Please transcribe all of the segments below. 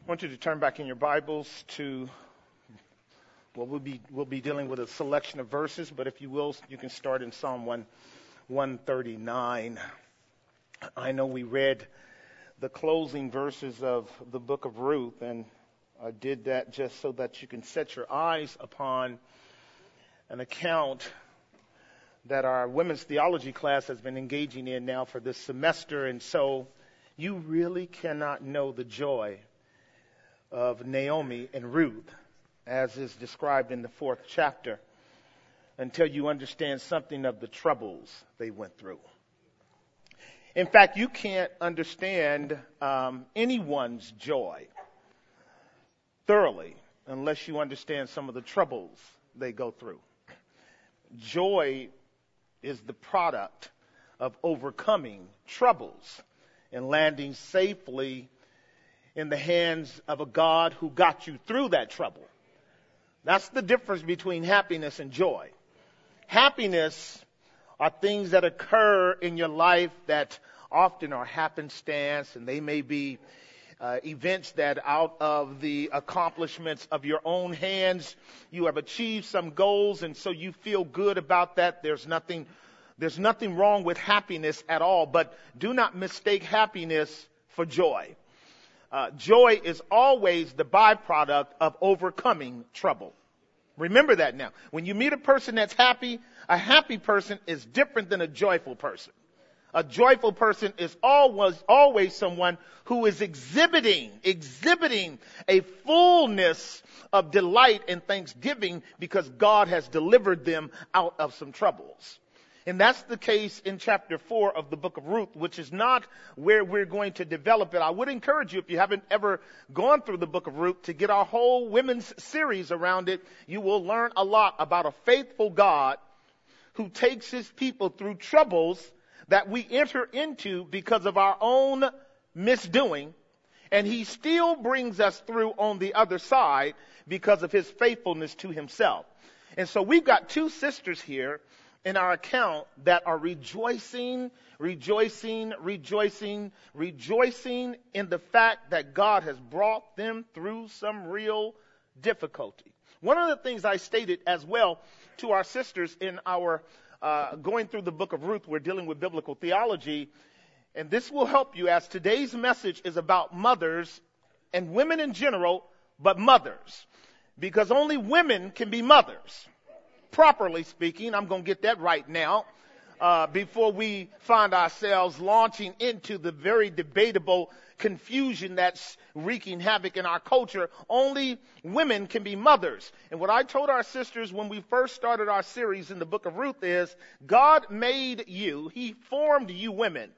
I want you to turn back in your Bibles to, we'll be dealing with a selection of verses, but if you will, you can start in Psalm 139. I know we read the closing verses of the book of Ruth, and I did that just so that you can set your eyes upon an account that our women's theology class has been engaging in now for this semester, and so you really cannot know the joy of Naomi and Ruth, as is described in the 4th chapter, until you understand something of the troubles they went through. In fact, you can't understand anyone's joy thoroughly unless you understand some of the troubles they go through. Joy is the product of overcoming troubles and landing safely in the hands of a God who got you through that trouble. That's the difference between happiness and joy. Happiness are things that occur in your life that often are happenstance, and they may be events that out of the accomplishments of your own hands, you have achieved some goals, and so you feel good about that. There's nothing wrong with happiness at all, but do not mistake happiness for joy. Joy is always the byproduct of overcoming trouble. Remember that now. When you meet a person that's happy, a happy person is different than a joyful person. A joyful person is always someone who is exhibiting a fullness of delight and thanksgiving because God has delivered them out of some troubles. And that's the case in chapter 4 of the book of Ruth, which is not where we're going to develop it. I would encourage you, if you haven't ever gone through the book of Ruth, to get our whole women's series around it. You will learn a lot about a faithful God who takes his people through troubles that we enter into because of our own misdoing, and he still brings us through on the other side because of his faithfulness to himself. And so we've got two sisters here in our account that are rejoicing in the fact that God has brought them through some real difficulty. One of the things I stated as well to our sisters in our going through the book of Ruth, we're dealing with biblical theology, and this will help you as today's message is about mothers and women in general, but mothers, because only women can be mothers. Properly speaking, I'm going to get that right now before we find ourselves launching into the very debatable confusion that's wreaking havoc in our culture. Only women can be mothers. And what I told our sisters when we first started our series in the book of Ruth is God made you, he formed you women.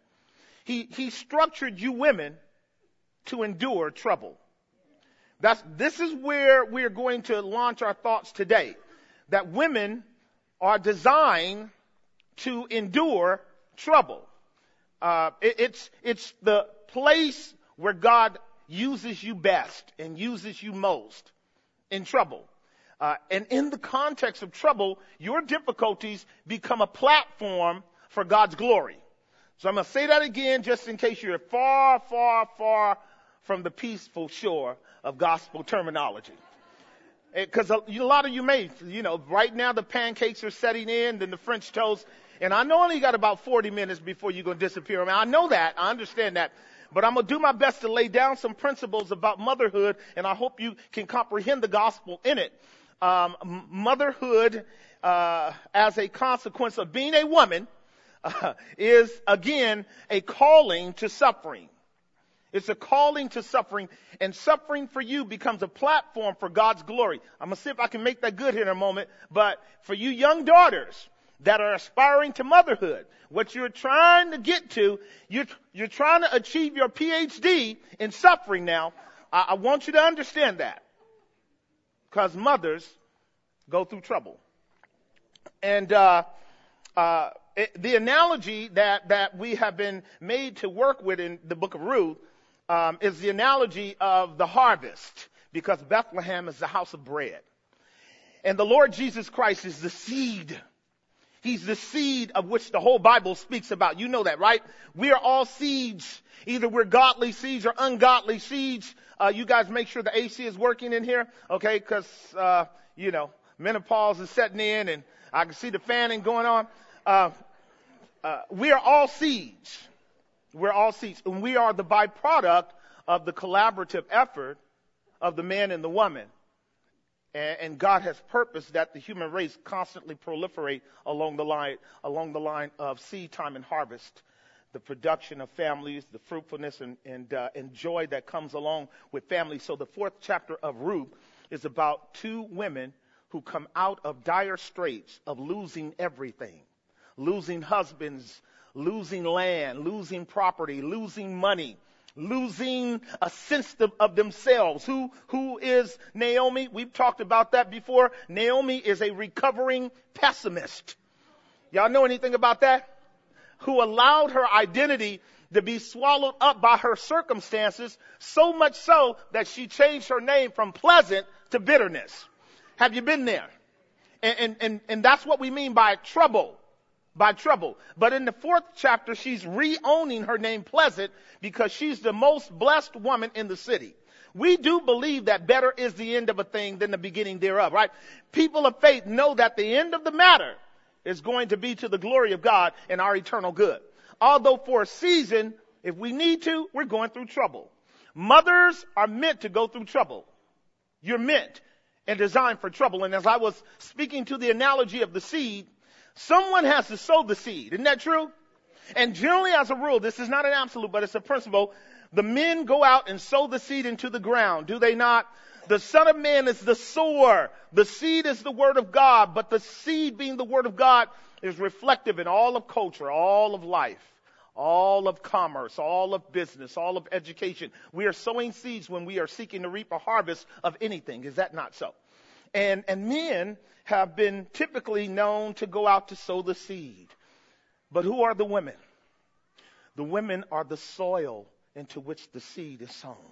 He structured you women to endure trouble. This is where we're going to launch our thoughts today. That women are designed to endure trouble. It's the place where God uses you best and uses you most in trouble. And in the context of trouble, your difficulties become a platform for God's glory. So I'm going to say that again just in case you're far, far, far from the peaceful shore of gospel terminology. Because a lot of you may, right now the pancakes are setting in, then the French toast. And I know I only got about 40 minutes before you're going to disappear. I know that. I understand that. But I'm going to do my best to lay down some principles about motherhood, and I hope you can comprehend the gospel in it. Motherhood, as a consequence of being a woman, is, again, a calling to suffering. It's a calling to suffering, and suffering for you becomes a platform for God's glory. I'm going to see if I can make that good here in a moment. But for you young daughters that are aspiring to motherhood, what you're trying to get to, you're trying to achieve your PhD in suffering now. I want you to understand that. Because mothers go through trouble. And the analogy that we have been made to work with in the book of Ruth is the analogy of the harvest, because Bethlehem is the house of bread. And the Lord Jesus Christ is the seed. He's the seed of which the whole Bible speaks about. You know that, right? We are all seeds. Either we're godly seeds or ungodly seeds. You guys make sure the AC is working in here, okay? Because, menopause is setting in and I can see the fanning going on. We are all seeds. We're all seeds. And we are the byproduct of the collaborative effort of the man and the woman. And God has purposed that the human race constantly proliferate along the line of seed time and harvest, the production of families, the fruitfulness and joy that comes along with families. So the 4th chapter of Ruth is about 2 women who come out of dire straits of losing everything, losing husbands, losing land, losing property, losing money, losing a sense of themselves. Who is Naomi? We've talked about that before. Naomi is a recovering pessimist. Y'all know anything about that? Who allowed her identity to be swallowed up by her circumstances, so much so that she changed her name from pleasant to bitterness. Have you been there? And that's what we mean by trouble. By trouble. But in the 4th chapter, she's re-owning her name Pleasant because she's the most blessed woman in the city. We do believe that better is the end of a thing than the beginning thereof, right? People of faith know that the end of the matter is going to be to the glory of God and our eternal good. Although for a season, if we need to, we're going through trouble. Mothers are meant to go through trouble. You're meant and designed for trouble. And as I was speaking to the analogy of the seed, someone has to sow the seed. Isn't that true? And generally, as a rule, this is not an absolute, but it's a principle. The men go out and sow the seed into the ground. Do they not? The Son of Man is the sower. The seed is the word of God. But the seed being the word of God is reflective in all of culture, all of life, all of commerce, all of business, all of education. We are sowing seeds when we are seeking to reap a harvest of anything. Is that not so? And men have been typically known to go out to sow the seed. But who are the women? The women are the soil into which the seed is sown.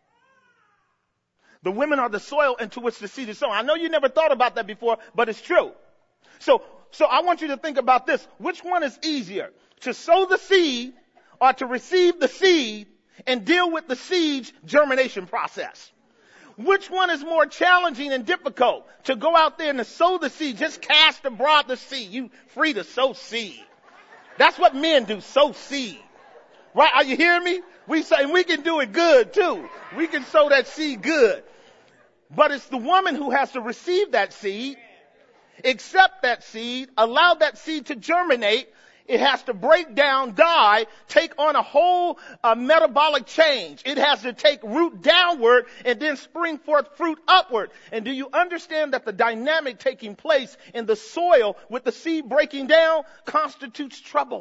The women are the soil into which the seed is sown. I know you never thought about that before, but it's true. So I want you to think about this. Which one is easier? To sow the seed or to receive the seed and deal with the seed's germination process? Which one is more challenging and difficult? To go out there and to sow the seed, just cast abroad the seed. You free to sow seed. That's what men do, sow seed. Right? Are you hearing me? We say we can do it good too. We can sow that seed good. But it's the woman who has to receive that seed, accept that seed, allow that seed to germinate. It has to break down, die, take on a whole metabolic change. It has to take root downward and then spring forth fruit upward. And do you understand that the dynamic taking place in the soil with the seed breaking down constitutes trouble?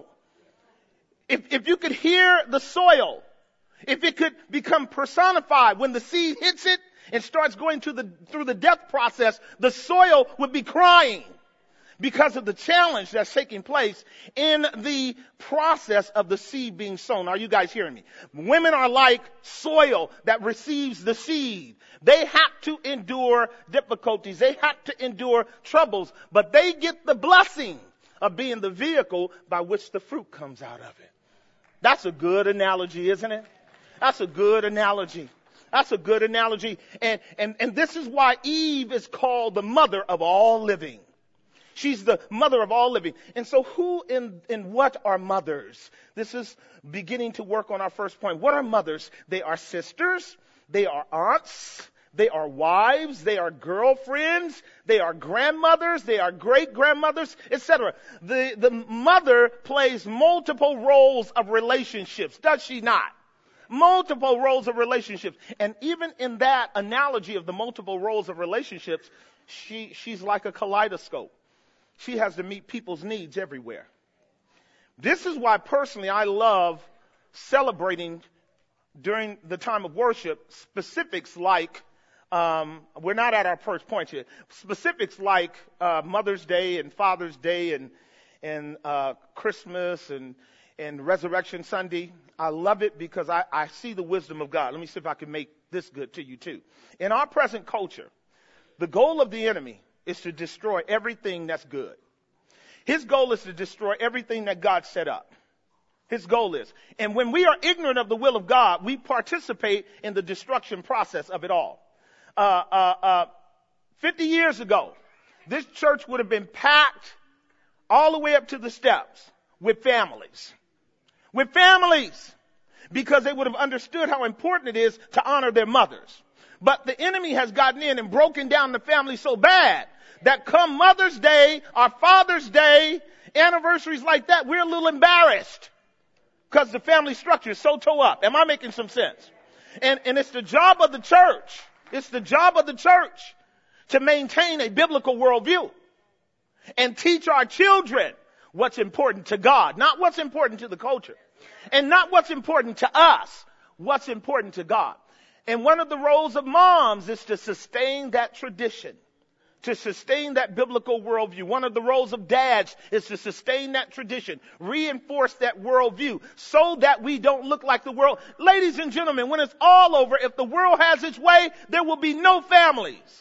If you could hear the soil, if it could become personified when the seed hits it and starts going through the death process, the soil would be crying because of the challenge that's taking place in the process of the seed being sown. Are you guys hearing me? Women are like soil that receives the seed. They have to endure difficulties. They have to endure troubles, but they get the blessing of being the vehicle by which the fruit comes out of it. That's a good analogy, isn't it? That's a good analogy. That's a good analogy. And this is why Eve is called the mother of all living. She's the mother of all living. And so who and what are mothers? This is beginning to work on our first point. What are mothers? They are sisters. They are aunts. They are wives. They are girlfriends. They are grandmothers. They are great-grandmothers, etc. The mother plays multiple roles of relationships, does she not? Multiple roles of relationships. And even in that analogy of the multiple roles of relationships, she's like a kaleidoscope. She has to meet people's needs everywhere. This is why personally I love celebrating during the time of worship specifics like, we're not at our first point yet, specifics like Mother's Day and Father's Day and Christmas and Resurrection Sunday. I love it because I see the wisdom of God. Let me see if I can make this good to you too. In our present culture, the goal of the enemy is to destroy everything that's good. His goal is to destroy everything that God set up. His goal is. And when we are ignorant of the will of God, we participate in the destruction process of it all. 50 years ago, this church would have been packed all the way up to the steps with families. With families. Because they would have understood how important it is to honor their mothers. But the enemy has gotten in and broken down the family so bad that come Mother's Day or Father's Day, anniversaries like that, we're a little embarrassed. Because the family structure is so toe up. Am I making some sense? And it's the job of the church. It's the job of the church to maintain a biblical worldview and teach our children what's important to God, not what's important to the culture, and not what's important to us, what's important to God. And one of the roles of moms is to sustain that tradition, to sustain that biblical worldview. One of the roles of dads is to sustain that tradition, reinforce that worldview so that we don't look like the world. Ladies and gentlemen, when it's all over, if the world has its way, there will be no families.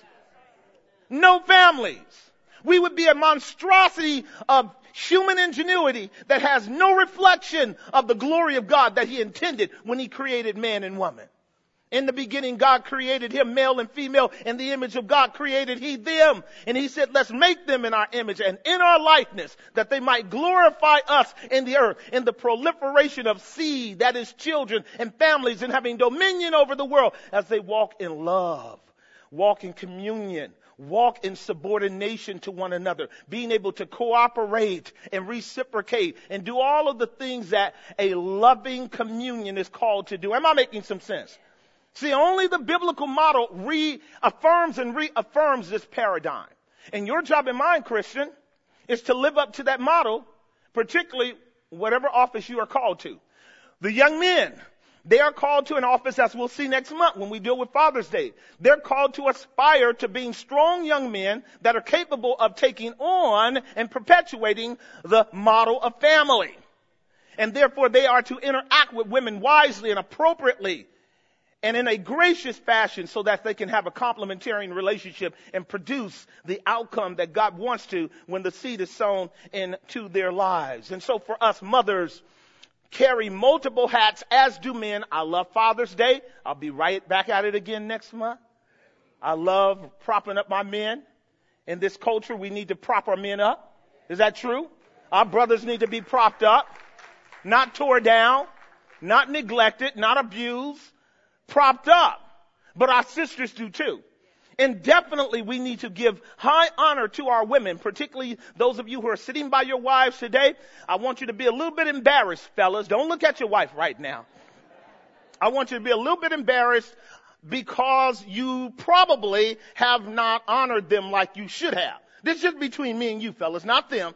No families. We would be a monstrosity of human ingenuity that has no reflection of the glory of God that he intended when he created man and woman. In the beginning, God created him, male and female. In the image of God created he them. And he said, let's make them in our image and in our likeness, that they might glorify us in the earth, in the proliferation of seed, that is children and families, and having dominion over the world as they walk in love, walk in communion, walk in subordination to one another, being able to cooperate and reciprocate and do all of the things that a loving communion is called to do. Am I making some sense? See, only the biblical model reaffirms and reaffirms this paradigm. And your job and mine, Christian, is to live up to that model, particularly whatever office you are called to. The young men, they are called to an office, as we'll see next month when we deal with Father's Day. They're called to aspire to being strong young men that are capable of taking on and perpetuating the model of family. And therefore, they are to interact with women wisely and appropriately and in a gracious fashion so that they can have a complementary relationship and produce the outcome that God wants to when the seed is sown into their lives. And so for us mothers, carry multiple hats, as do men. I love Father's Day. I'll be right back at it again next month. I love propping up my men. In this culture, we need to prop our men up. Is that true? Our brothers need to be propped up, not tore down, not neglected, not abused, propped up. But our sisters do too. And definitely we need to give high honor to our women, particularly those of you who are sitting by your wives today. I want you to be a little bit embarrassed, fellas. Don't look at your wife right now. I want you to be a little bit embarrassed because you probably have not honored them like you should have. This is just between me and you, fellas, not them.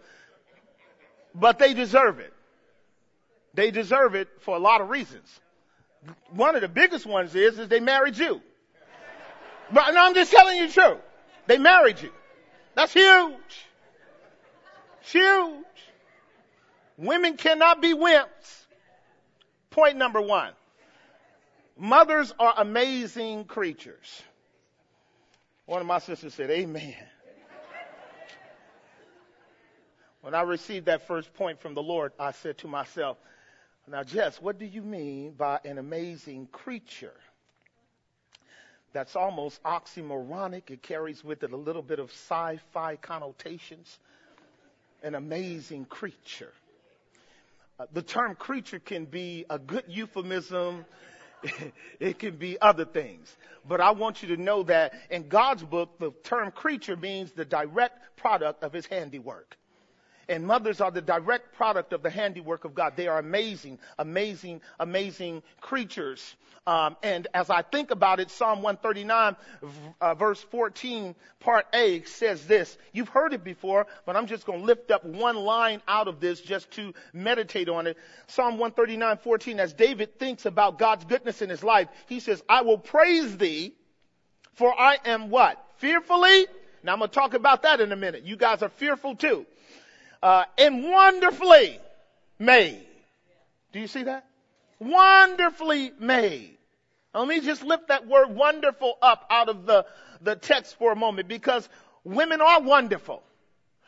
But they deserve it. They deserve it for a lot of reasons. One of the biggest ones is they married you. But no, I'm just telling you the truth. They married you. That's huge. Huge. Women cannot be wimps. Point number one. Mothers are amazing creatures. One of my sisters said, amen. When I received that first point from the Lord, I said to myself, now, Jess, what do you mean by an amazing creature? That's almost oxymoronic. It carries with it a little bit of sci-fi connotations. An amazing creature. The term creature can be a good euphemism. It can be other things. But I want you to know that in God's book, the term creature means the direct product of his handiwork. And mothers are the direct product of the handiwork of God. They are amazing, amazing, amazing creatures. And as I think about it, Psalm 139, verse 14, part A says this. You've heard it before, but I'm just going to lift up one line out of this just to meditate on it. Psalm 139:14, as David thinks about God's goodness in his life, he says, I will praise thee, for I am what? Fearfully? Now I'm going to talk about that in a minute. You guys are fearful too. And wonderfully made. Do you see that? Wonderfully made. Now, let me just lift that word wonderful up out of the text for a moment, because women are wonderful.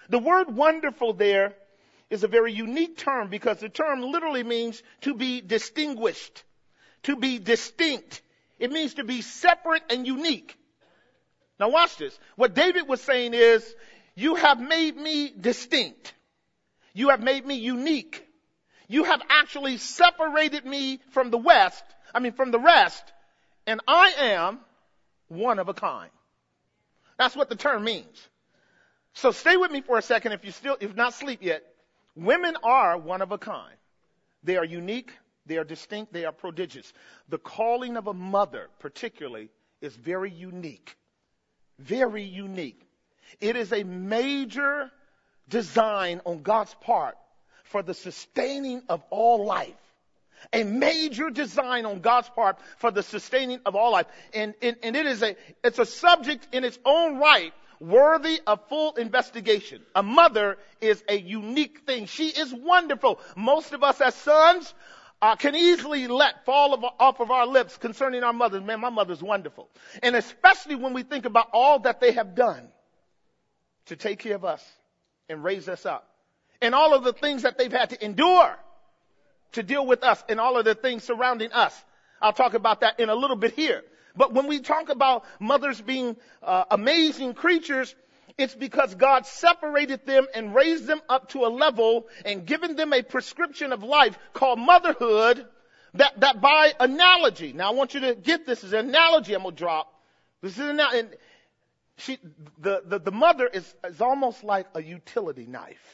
The word wonderful there is a very unique term because the term literally means to be distinguished, to be distinct. It means to be separate and unique. Now watch this. What David was saying is, you have made me distinct. You have made me unique. You have actually separated me from the rest, and I am one of a kind. That's what the term means. So stay with me for a second if not asleep yet. Women are one of a kind. They are unique, they are distinct, they are prodigious. The calling of a mother, particularly, is very unique. Very unique. It is a major design on God's part for the sustaining of all life. A major design on God's part for the sustaining of all life. And it's a subject in its own right worthy of full investigation. A mother is a unique thing. She is wonderful. Most of us as sons can easily let fall off of our lips concerning our mothers. Man, my mother's wonderful. And especially when we think about all that they have done to take care of us and raise us up. And all of the things that they've had to endure to deal with us and all of the things surrounding us. I'll talk about that in a little bit here. But when we talk about mothers being amazing creatures, it's because God separated them and raised them up to a level and given them a prescription of life called motherhood that by analogy. Now I want you to get this as an analogy I'm going to drop. This is an analogy. The mother is almost like a utility knife.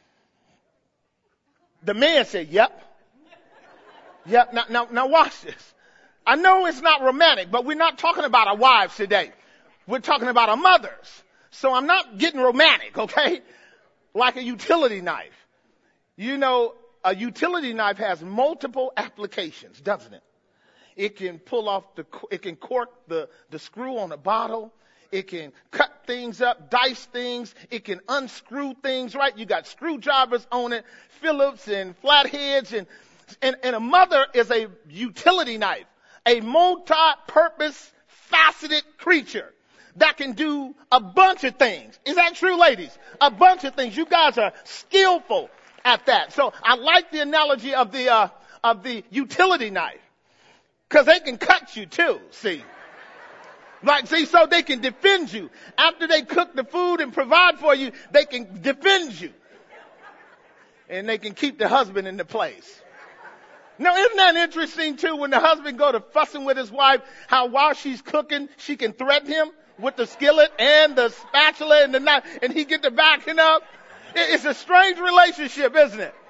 The man said, yep. Yep. Now watch this. I know it's not romantic, but we're not talking about our wives today. We're talking about our mothers. So I'm not getting romantic, okay? Like a utility knife. You know, a utility knife has multiple applications, doesn't it? It can it can cork the screw on a bottle. It can cut things up, dice things. It can unscrew things, right? You got screwdrivers on it, Phillips and flatheads. And a mother is a utility knife, a multi-purpose, faceted creature that can do a bunch of things. Is that true, ladies? A bunch of things. You guys are skillful at that. So I like the analogy of the utility knife because they can cut you too, see. So they can defend you. After they cook the food and provide for you, they can defend you. And they can keep the husband in the place. Now, isn't that interesting too, when the husband go to fussing with his wife, how while she's cooking, she can threaten him with the skillet and the spatula and the knife, and he get to backing up? It's a strange relationship, isn't it?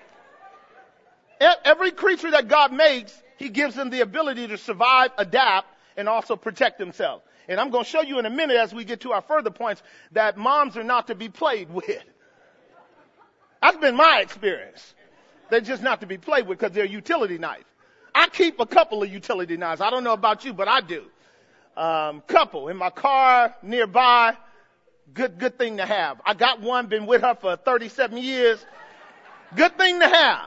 Every creature that God makes, he gives them the ability to survive, adapt, and also protect themselves. And I'm going to show you in a minute as we get to our further points that moms are not to be played with. That's been my experience. They're just not to be played with because they're a utility knife. I keep a couple of utility knives. I don't know about you, but I do. Couple in my car nearby. Good thing to have. I got one, been with her for 37 years. Good thing to have.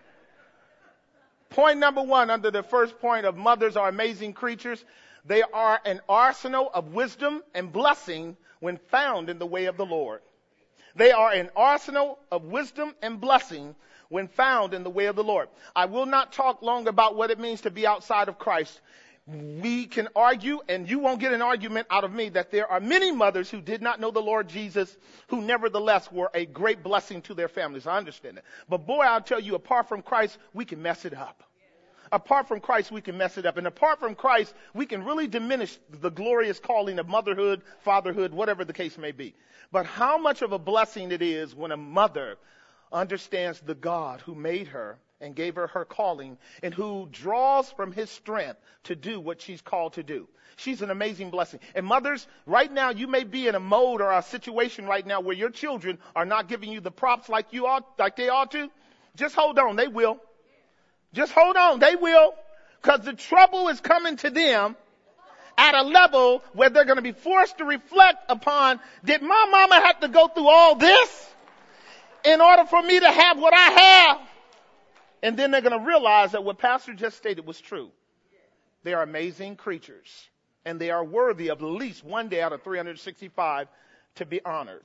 Point number one under the first point of mothers are amazing creatures. They are an arsenal of wisdom and blessing when found in the way of the Lord. They are an arsenal of wisdom and blessing when found in the way of the Lord. I will not talk long about what it means to be outside of Christ. We can argue, and you won't get an argument out of me, that there are many mothers who did not know the Lord Jesus, who nevertheless were a great blessing to their families. I understand that. But boy, I'll tell you, apart from Christ, we can mess it up. Apart from Christ, we can mess it up. And apart from Christ, we can really diminish the glorious calling of motherhood, fatherhood, whatever the case may be. But how much of a blessing it is when a mother understands the God who made her and gave her her calling and who draws from his strength to do what she's called to do. She's an amazing blessing. And mothers, right now you may be in a mode or a situation right now where your children are not giving you the props like they ought to. Just hold on, they will. Just hold on, they will. Because the trouble is coming to them at a level where they're going to be forced to reflect upon, did my mama have to go through all this in order for me to have what I have? And then they're going to realize that what Pastor just stated was true. They are amazing creatures. And they are worthy of at least one day out of 365 to be honored.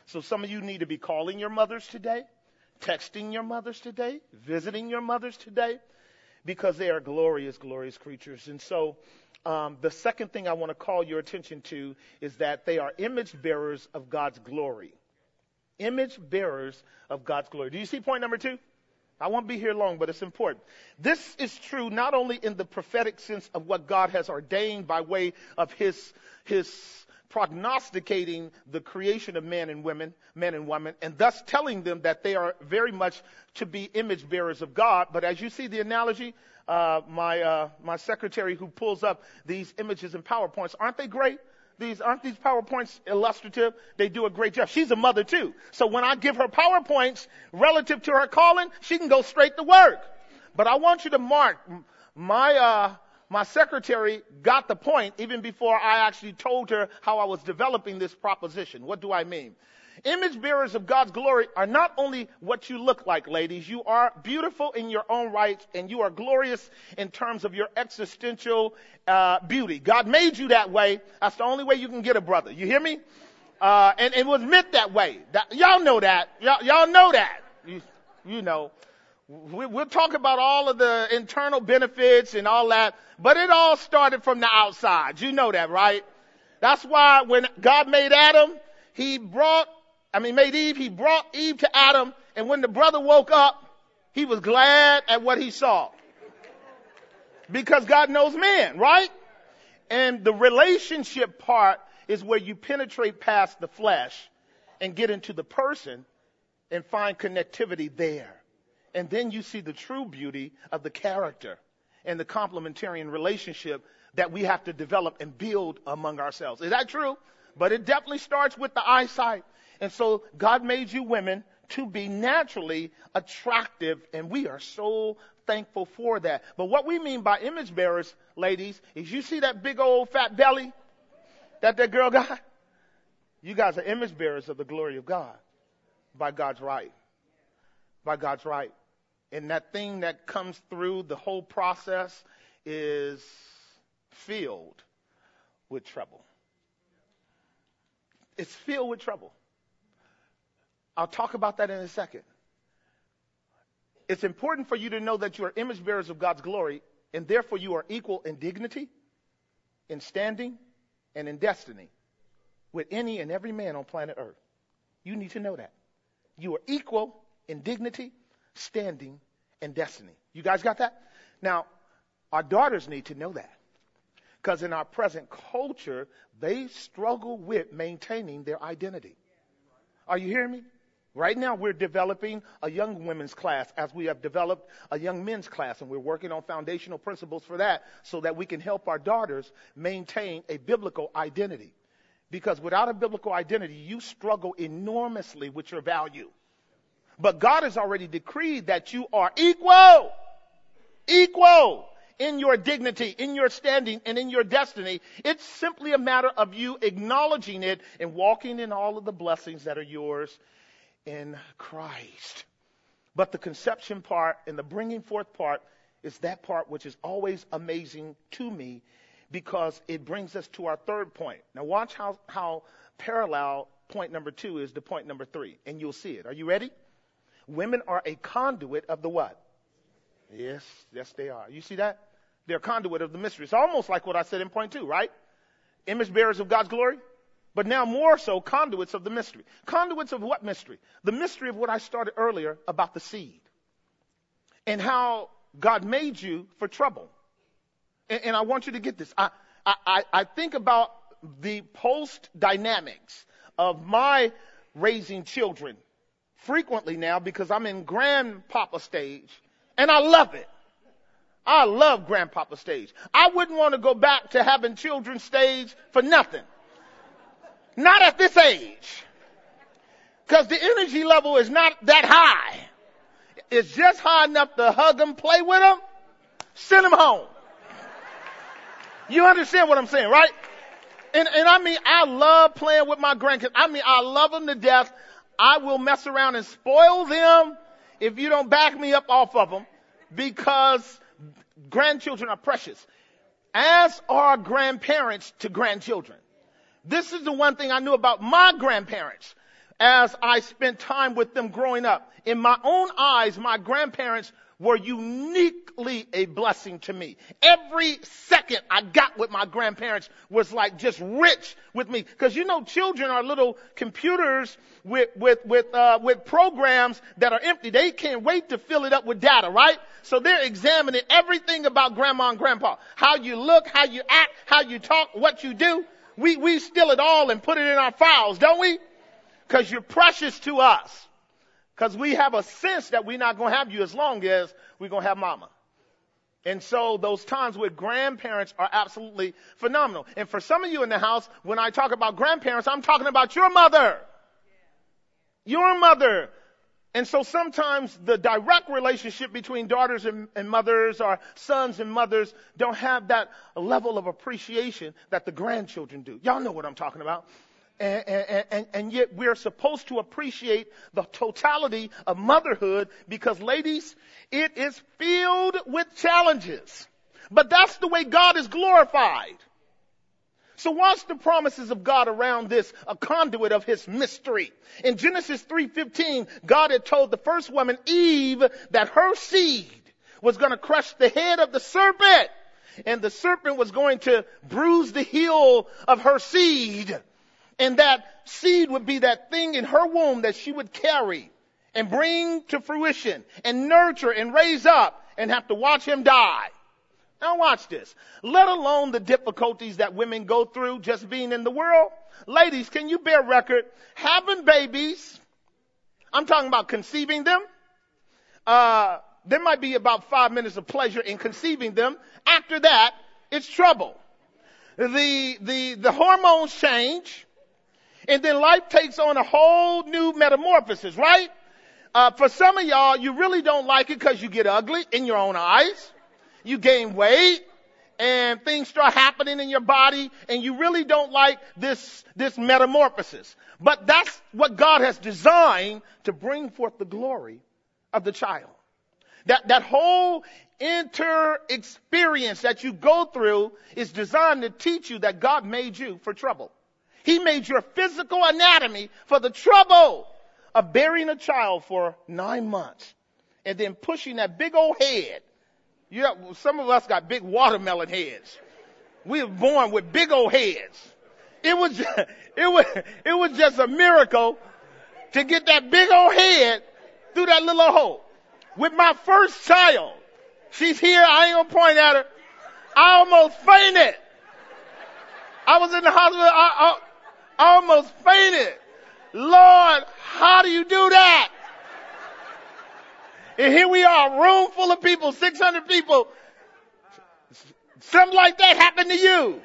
So some of you need to be calling your mothers today, texting your mothers today, visiting your mothers today, because they are glorious, glorious creatures. And so the second thing I want to call your attention to is that they are image bearers of God's glory. Image bearers of God's glory. Do you see point number 2? I won't be here long, but it's important. This is true not only in the prophetic sense of what God has ordained by way of his prognosticating the creation of men and women, and thus telling them that they are very much to be image bearers of God. But as you see the analogy, my secretary who pulls up these images and PowerPoints, aren't they great? Aren't these PowerPoints illustrative? They do a great job. She's a mother too. So when I give her PowerPoints relative to her calling, she can go straight to work. But I want you to mark, my secretary got the point even before I actually told her how I was developing this proposition. What do I mean? Image bearers of God's glory are not only what you look like, ladies. You are beautiful in your own right, and you are glorious in terms of your existential beauty. God made you that way. That's the only way you can get a brother. You hear me? And it was meant that way. Y'all know that. Y'all know that. You know. We'll talk about all of the internal benefits and all that, but it all started from the outside. You know that, right? That's why when God made Adam, made Eve, he brought Eve to Adam, and when the brother woke up, he was glad at what he saw. Because God knows man, right? And the relationship part is where you penetrate past the flesh and get into the person and find connectivity there. And then you see the true beauty of the character and the complementarian relationship that we have to develop and build among ourselves. Is that true? But it definitely starts with the eyesight. And so God made you women to be naturally attractive, and we are so thankful for that. But what we mean by image bearers, ladies, is you see that big old fat belly that girl got? You guys are image bearers of the glory of God by God's right. By God's right. And that thing that comes through the whole process is filled with trouble. It's filled with trouble. I'll talk about that in a second. It's important for you to know that you are image bearers of God's glory, and therefore you are equal in dignity, in standing, and in destiny with any and every man on planet Earth. You need to know that. You are equal in dignity, standing, and destiny. You guys got that? Now, our daughters need to know that. Because in our present culture, they struggle with maintaining their identity. Are you hearing me? Right now, we're developing a young women's class as we have developed a young men's class, and we're working on foundational principles for that so that we can help our daughters maintain a biblical identity. Because without a biblical identity, you struggle enormously with your value. But God has already decreed that you are equal in your dignity, in your standing, and in your destiny. It's simply a matter of you acknowledging it and walking in all of the blessings that are yours in Christ. But the conception part and the bringing forth part is that part which is always amazing to me, because it brings us to our third point. Now watch how parallel point number 2 is to point number 3, and you'll see it. Are you ready? Women are a conduit of the what? Yes, they are. You see that? They're a conduit of the mystery. It's almost like what I said in point 2, right? Image bearers of God's glory. But now more so, conduits of the mystery. Conduits of what mystery? The mystery of what I started earlier about the seed. And how God made you for trouble. And I want you to get this. I think about the post dynamics of my raising children frequently now, because I'm in grandpapa stage, and I love it. I love grandpapa stage. I wouldn't want to go back to having children stage for nothing. Not at this age. Because the energy level is not that high. It's just high enough to hug them, play with them, send them home. You understand what I'm saying, right? And I mean, I love playing with my grandkids. I mean, I love them to death. I will mess around and spoil them if you don't back me up off of them, because grandchildren are precious, as are grandparents to grandchildren. This is the one thing I knew about my grandparents. as I spent time with them growing up. In my own eyes, my grandparents were uniquely a blessing to me. Every second I got with my grandparents was like just rich with me. Because you know, children are little computers with programs that are empty. They can't wait to fill it up with data, right? So they're examining everything about grandma and grandpa. How you look, how you act, how you talk, what you do. We steal it all and put it in our files, don't we? Because you're precious to us. Because we have a sense that we're not going to have you as long as we're going to have mama. And so those times with grandparents are absolutely phenomenal. And for some of you in the house, when I talk about grandparents, I'm talking about your mother. Your mother. And so sometimes the direct relationship between daughters and mothers or sons and mothers don't have that level of appreciation that the grandchildren do. Y'all know what I'm talking about. And yet we're supposed to appreciate the totality of motherhood because, ladies, it is filled with challenges. But that's the way God is glorified. So watch the promises of God around this, a conduit of his mystery. In Genesis 3:15, God had told the first woman, Eve, that her seed was going to crush the head of the serpent. And the serpent was going to bruise the heel of her seed. And that seed would be that thing in her womb that she would carry and bring to fruition and nurture and raise up and have to watch him die. Now watch this. Let alone the difficulties that women go through just being in the world. Ladies, can you bear record? Having babies, I'm talking about conceiving them. There might be about 5 minutes of pleasure in conceiving them. After that, it's trouble. The hormones change. And then life takes on a whole new metamorphosis, right? For some of y'all, you really don't like it because you get ugly in your own eyes. You gain weight and things start happening in your body and you really don't like this metamorphosis. But that's what God has designed to bring forth the glory of the child. That whole experience that you go through is designed to teach you that God made you for trouble. He made your physical anatomy for the trouble of bearing a child for 9 months and then pushing that big old head. Some of us got big watermelon heads. We were born with big old heads. It was just a miracle to get that big old head through that little hole. With my first child, she's here. I ain't gonna point at her. I almost fainted. I was in the hospital. I almost fainted. Lord, how do you do that? And here we are, a room full of people, 600 people. Something like that happened to you.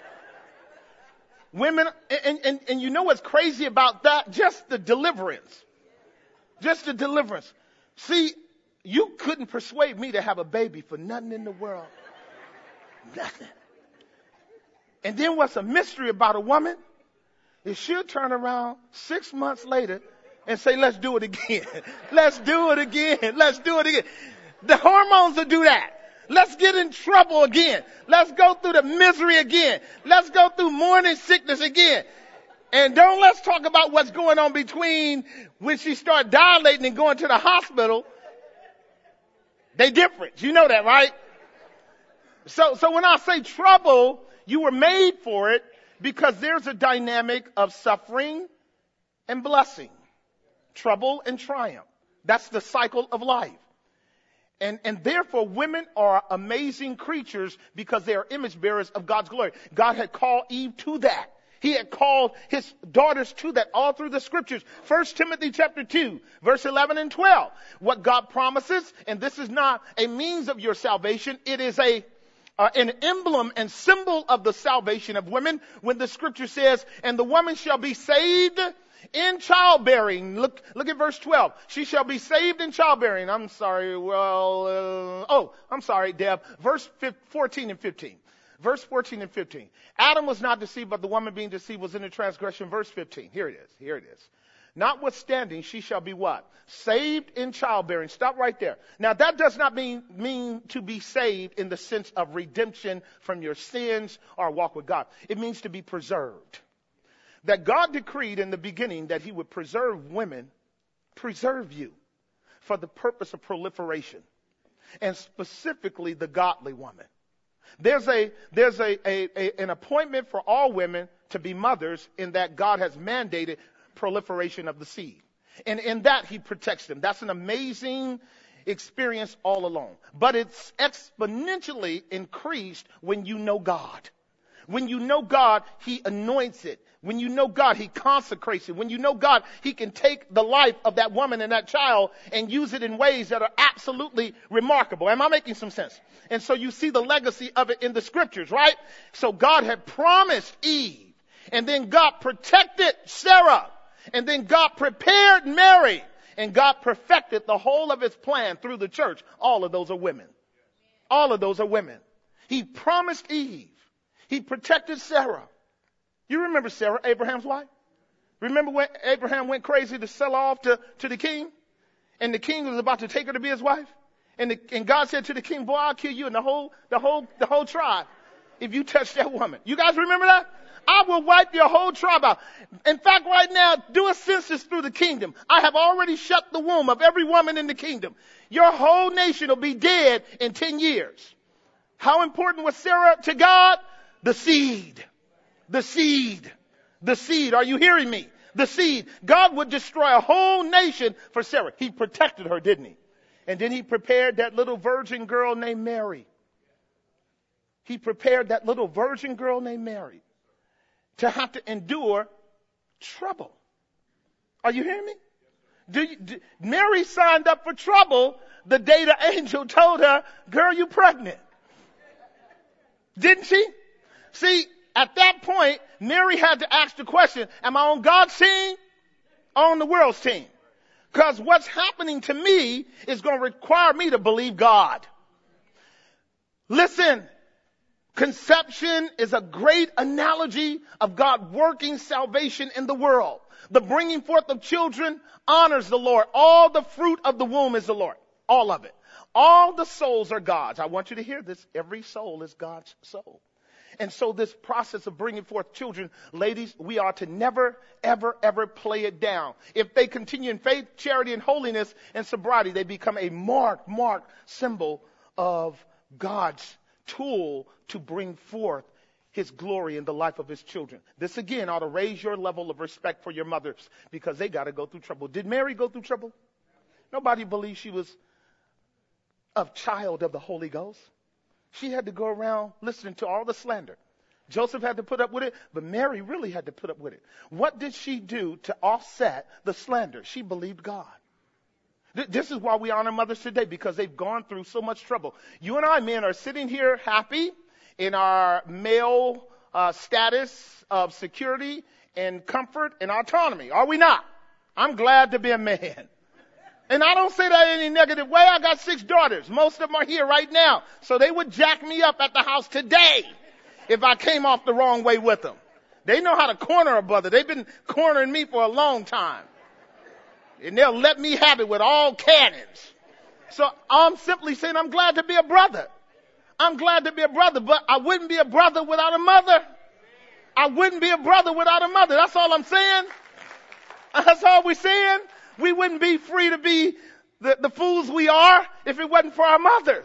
Women, and you know what's crazy about that? Just the deliverance. Just the deliverance. See, you couldn't persuade me to have a baby for nothing in the world. Nothing. And then what's a mystery about a woman is she'll turn around 6 months later and say, let's do it again. Let's do it again. Let's do it again. The hormones will do that. Let's get in trouble again. Let's go through the misery again. Let's go through morning sickness again. And let's talk about what's going on between when she start dilating and going to the hospital. They different. You know that, right? So when I say trouble, you were made for it because there's a dynamic of suffering and blessing. Trouble and triumph. That's the cycle of life. And therefore women are amazing creatures because they are image bearers of God's glory. God had called Eve to that. He had called his daughters to that all through the scriptures. 1 Timothy chapter 2, verse 11 and 12. What God promises, and this is not a means of your salvation, it is an emblem and symbol of the salvation of women when the scripture says, and the woman shall be saved in childbearing. Look at verse 12. She shall be saved in childbearing. I'm sorry. I'm sorry, Deb. Verse 14 and 15. Verse 14 and 15. Adam was not deceived, but the woman being deceived was in the transgression. Verse 15. Here it is. Notwithstanding, she shall be what? Saved in childbearing. Stop right there. Now that does not mean to be saved in the sense of redemption from your sins or walk with God. It means to be preserved. that God decreed in the beginning that he would preserve women, preserve you, for the purpose of proliferation, and specifically the godly woman. There's an appointment for all women to be mothers, in that God has mandated proliferation of the seed. And in that he protects them. That's an amazing experience all along. But it's exponentially increased when you know God. When you know God, he anoints it. When you know God, he consecrates it. When you know God, he can take the life of that woman and that child and use it in ways that are absolutely remarkable. Am I making some sense? And so you see the legacy of it in the scriptures, right? So God had promised Eve, and then God protected Sarah, and then God prepared Mary, and God perfected the whole of his plan through the church. All of those are women. All of those are women. He promised Eve. He protected Sarah. You remember Sarah, Abraham's wife? Remember when Abraham went crazy to sell off to the king? And the king was about to take her to be his wife? And God said to the king, boy, I'll kill you and the whole tribe if you touch that woman. You guys remember that? I will wipe your whole tribe out. In fact, right now, do a census through the kingdom. I have already shut the womb of every woman in the kingdom. Your whole nation will be dead in 10 years. How important was Sarah to God? The seed. The seed. The seed. Are you hearing me? The seed. God would destroy a whole nation for Sarah. He protected her, didn't he? And then he prepared that little virgin girl named Mary. He prepared that little virgin girl named Mary to have to endure trouble. Are you hearing me? Mary signed up for trouble the day the angel told her, girl, you pregnant. Didn't she? See, at that point, Mary had to ask the question, am I on God's team or on the world's team? Because what's happening to me is going to require me to believe God. Listen, conception is a great analogy of God working salvation in the world. The bringing forth of children honors the Lord. All the fruit of the womb is the Lord. All of it. All the souls are God's. I want you to hear this. Every soul is God's soul. And so this process of bringing forth children, ladies, we are to never, ever, ever play it down. If they continue in faith, charity, and holiness and sobriety, they become a marked symbol of God's tool to bring forth his glory in the life of his children. This again ought to raise your level of respect for your mothers, because they got to go through trouble. Did Mary go through trouble? Nobody believes she was a child of the Holy Ghost. She had to go around listening to all the slander. Joseph had to put up with it, but Mary really had to put up with it. What did she do to offset the slander? She believed God. This is why we honor mothers today, because they've gone through so much trouble. You and I, men, are sitting here happy in our male status of security and comfort and autonomy. Are we not? I'm glad to be a man. And I don't say that in any negative way. I got 6 daughters. Most of them are here right now. So they would jack me up at the house today if I came off the wrong way with them. They know how to corner a brother. They've been cornering me for a long time. And they'll let me have it with all cannons. So I'm simply saying I'm glad to be a brother. I'm glad to be a brother, but I wouldn't be a brother without a mother. I wouldn't be a brother without a mother. That's all I'm saying. That's all we're saying. We wouldn't be free to be the fools we are if it wasn't for our mothers.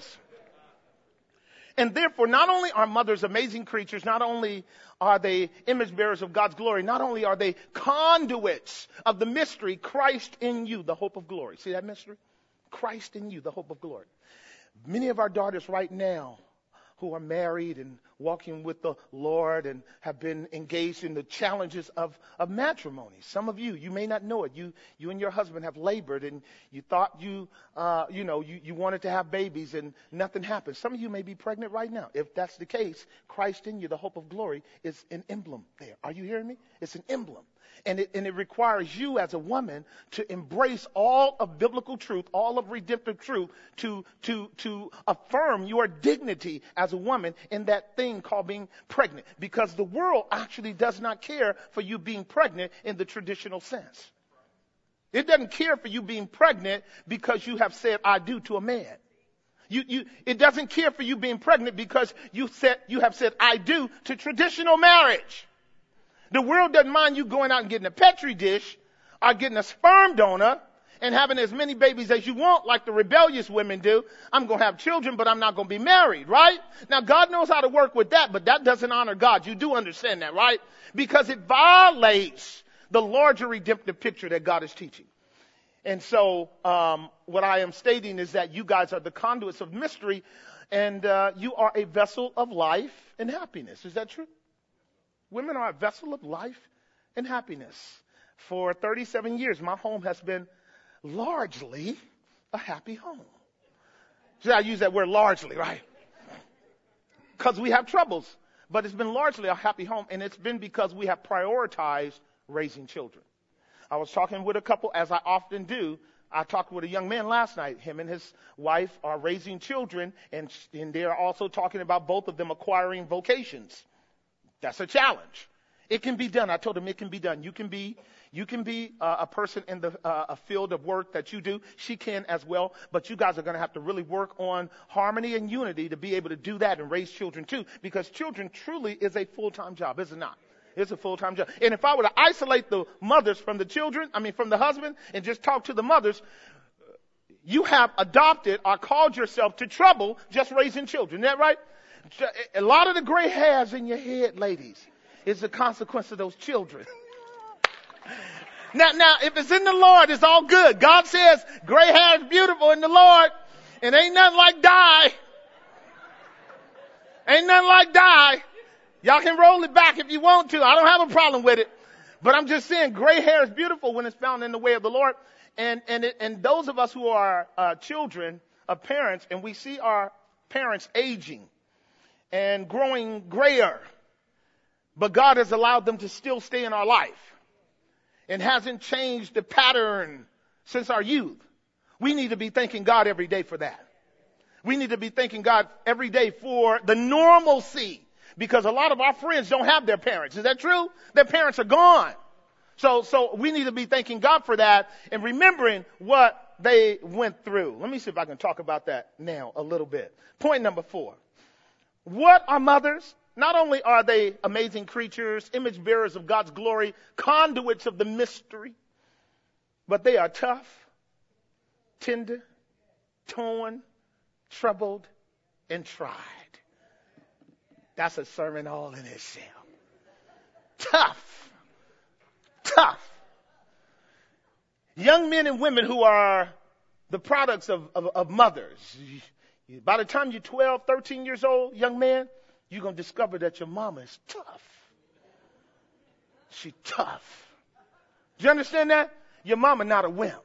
And therefore, not only are mothers amazing creatures, not only are they image bearers of God's glory, not only are they conduits of the mystery, Christ in you, the hope of glory. See that mystery? Christ in you, the hope of glory. Many of our daughters right now who are married and walking with the Lord and have been engaged in the challenges of matrimony. Some of you may not know it. You and your husband have labored, and you thought you wanted to have babies, and nothing happened. Some of you may be pregnant right now. If that's the case, Christ in you, the hope of glory, is an emblem there. Are you hearing me? It's an emblem. And it requires you as a woman to embrace all of biblical truth, all of redemptive truth, to affirm your dignity as a woman in that thing called being pregnant. Because the world actually does not care for you being pregnant in the traditional sense. It doesn't care for you being pregnant because you have said I do to a man. It doesn't care for you being pregnant because you have said I do to traditional marriage. The world doesn't mind you going out and getting a Petri dish or getting a sperm donor and having as many babies as you want like the rebellious women do. I'm going to have children, but I'm not going to be married, right? Now, God knows how to work with that, but that doesn't honor God. You do understand that, right? Because it violates the larger redemptive picture that God is teaching. And so what I am stating is that you guys are the conduits of mystery, and you are a vessel of life and happiness. Is that true? Women are a vessel of life and happiness. For 37 years, my home has been largely a happy home. See, I use that word largely, right? Because we have troubles, but it's been largely a happy home, and it's been because we have prioritized raising children. I was talking with a couple, as I often do. I talked with a young man last night. Him and his wife are raising children, and they are also talking about both of them acquiring vocations. That's a challenge. It can be done. I told him it can be done. You can be a person in the a field of work that you do. She can as well. But you guys are going to have to really work on harmony and unity to be able to do that and raise children too. Because children truly is a full-time job, is it not? It's a full-time job. And if I were to isolate the mothers from the children, from the husband, and just talk to the mothers, you have adopted or called yourself to trouble just raising children. Isn't that right? A lot of the gray hairs in your head, ladies, is the consequence of those children. Now, if it's in the Lord, it's all good. God says gray hair is beautiful in the Lord, and ain't nothing like dye. Ain't nothing like dye. Y'all can roll it back if you want to. I don't have a problem with it. But I'm just saying gray hair is beautiful when it's found in the way of the Lord. And those of us who are children of parents, and we see our parents aging and growing grayer, but God has allowed them to still stay in our life and hasn't changed the pattern since our youth. We need to be thanking God every day for that. We need to be thanking God every day for the normalcy, because a lot of our friends don't have their parents. Is that true? Their parents are gone. So we need to be thanking God for that and remembering what they went through. Let me see if I can talk about that now a little bit. Point number 4. What are mothers? Not only are they amazing creatures, image bearers of God's glory, conduits of the mystery, but they are tough, tender, torn, troubled, and tried. That's a sermon all in itself. Tough. Young men and women who are the products of mothers. By the time you're 12, 13 years old, young man, you're going to discover that your mama is tough. She's tough. Do you understand that? Your mama not a wimp.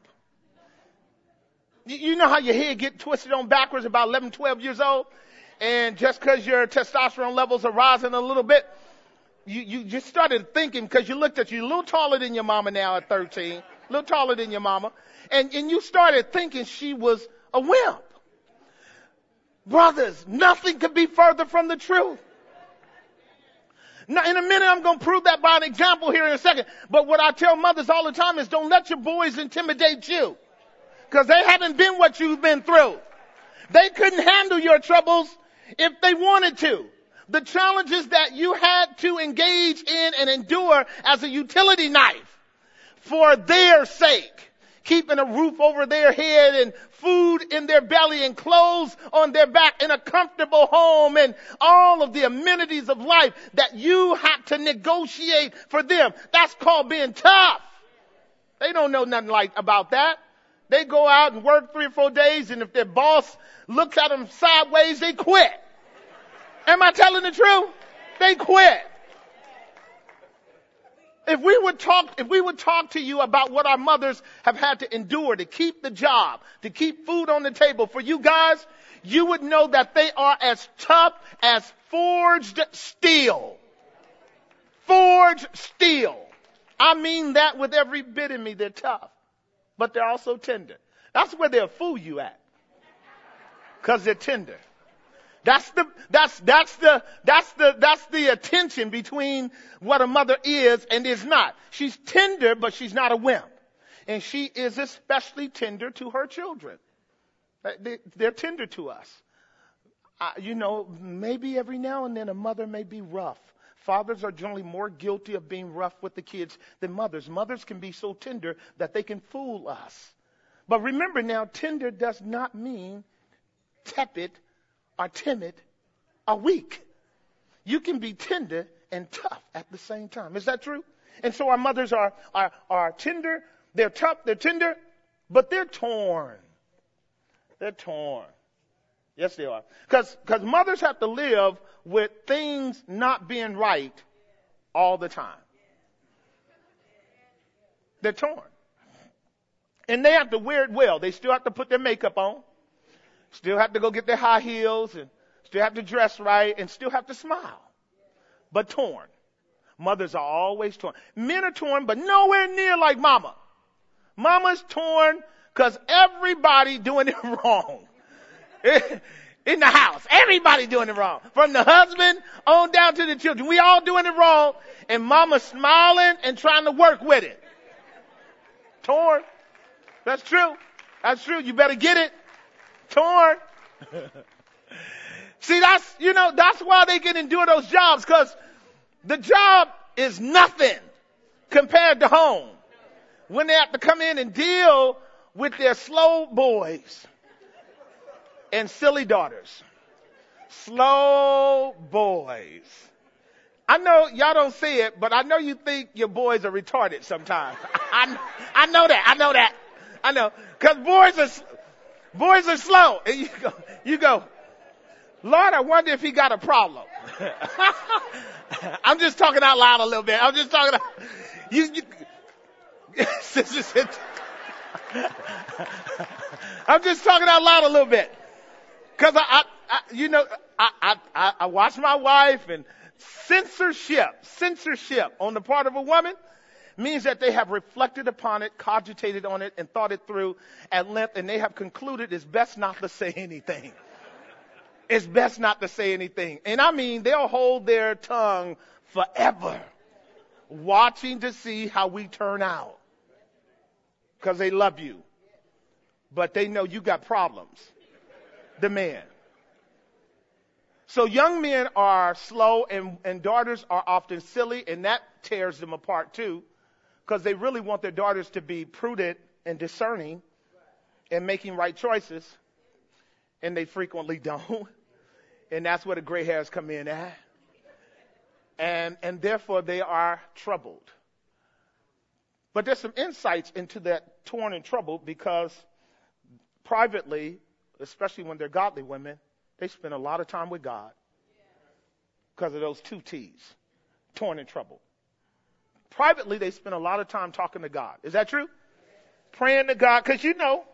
You know how your head get twisted on backwards about 11, 12 years old? And just because your testosterone levels are rising a little bit, you just started thinking, because you looked at you a little taller than your mama now at 13, a little taller than your mama, and you started thinking she was a wimp. Brothers, nothing could be further from the truth. Now, in a minute, I'm going to prove that by an example here in a second. But what I tell mothers all the time is don't let your boys intimidate you, because they haven't been what you've been through. They couldn't handle your troubles if they wanted to. The challenges that you had to engage in and endure as a utility knife for their sake, keeping a roof over their head and food in their belly and clothes on their back in a comfortable home and all of the amenities of life that you had to negotiate for them. That's called being tough. They don't know nothing about that. They go out and work 3 or 4 days, and if their boss looks at them sideways, they quit. Am I telling the truth? They quit. If we would talk to you about what our mothers have had to endure to keep the job, to keep food on the table for you guys, you would know that they are as tough as forged steel. Forged steel. I mean that with every bit in me. They're tough, but they're also tender. That's where they'll fool you at, because they're tender. That's the attention between what a mother is and is not. She's tender, but she's not a wimp. And she is especially tender to her children. They're tender to us. Maybe every now and then a mother may be rough, Fathers are generally more guilty of being rough with the kids than mothers. Mothers can be so tender that they can fool us. But remember now, tender does not mean tepid or timid or weak. You can be tender and tough at the same time. Is that true? And so our mothers are tender, they're tough, they're tender, but they're torn. They're torn. Yes, they are. Because mothers have to live with things not being right all the time. They're torn. And they have to wear it well. They still have to put their makeup on, still have to go get their high heels, and still have to dress right, and still have to smile. But torn. Mothers are always torn. Men are torn, but nowhere near like mama. Mama's torn because everybody doing it wrong. In the house. Everybody doing it wrong. From the husband on down to the children. We all doing it wrong. And mama's smiling and trying to work with it. Torn. That's true. That's true. You better get it. Torn. See, that's why they can endure those jobs, because the job is nothing compared to home. When they have to come in and deal with their slow boys and silly daughters. Slow boys. I know y'all don't see it, but I know you think your boys are retarded sometimes. I know that. I know. Cause boys are slow. And you go, Lord, I wonder if he got a problem. I'm just talking out loud a little bit. I'm just talking I'm just talking out loud a little bit. Cause I watch my wife, and censorship on the part of a woman means that they have reflected upon it, cogitated on it, and thought it through at length, and they have concluded it's best not to say anything. It's best not to say anything. And I mean, they'll hold their tongue forever, watching to see how we turn out. Because they love you. But they know you got problems. The man. So young men are slow, and daughters are often silly, and that tears them apart too, because they really want their daughters to be prudent and discerning and making right choices, and they frequently don't. And that's where the gray hairs come in at. And therefore they are troubled. But there's some insights into that torn and troubled, because privately, especially when they're godly women, they spend a lot of time with God because of those two T's, torn and troubled. Privately, they spend a lot of time talking to God. Is that true? Praying to God, because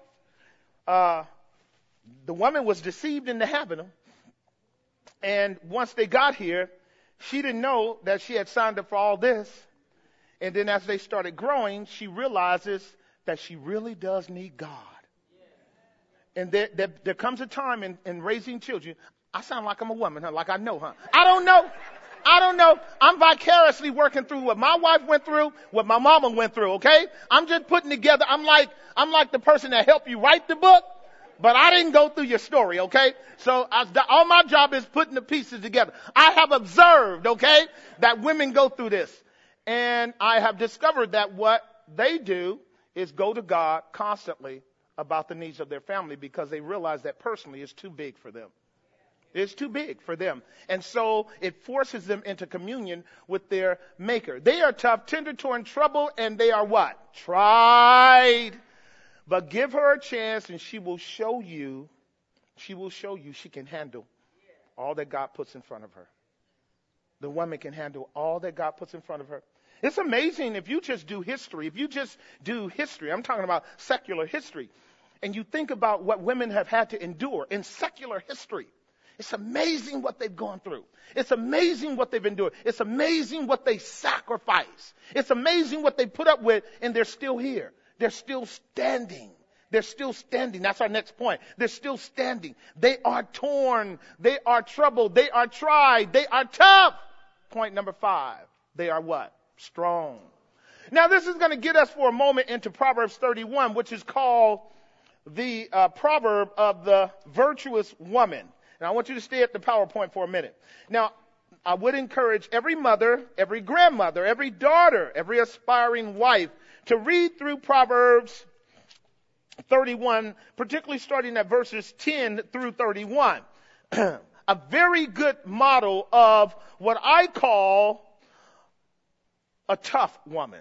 the woman was deceived into having them. And once they got here, she didn't know that she had signed up for all this. And then as they started growing, she realizes that she really does need God. And there comes a time in raising children. I sound like I'm a woman, huh? Like I know, huh? I don't know. I'm vicariously working through what my wife went through, what my mama went through, okay? I'm just putting together, I'm like the person that helped you write the book, but I didn't go through your story, okay? So all my job is putting the pieces together. I have observed, okay, that women go through this. And I have discovered that what they do is go to God constantly about the needs of their family, because they realize that personally it's too big for them. It's too big for them. And so it forces them into communion with their maker. They are tough, tender, torn, troubled, and they are what? Tried. But give her a chance and she will show you she can handle all that God puts in front of her. The woman can handle all that God puts in front of her. It's amazing if you just do history. I'm talking about secular history. And you think about what women have had to endure in secular history. It's amazing what they've gone through. It's amazing what they've endured. It's amazing what they sacrifice. It's amazing what they put up with, and they're still here. They're still standing. They're still standing. That's our next point. They're still standing. They are torn. They are troubled. They are tried. They are tough. Point number 5. They are what? Strong. Now this is going to get us for a moment into Proverbs 31, which is called the proverb of the virtuous woman. And I want you to stay at the PowerPoint for a minute. Now, I would encourage every mother, every grandmother, every daughter, every aspiring wife to read through Proverbs 31, particularly starting at verses 10 through 31. A very good model of what I call a tough woman.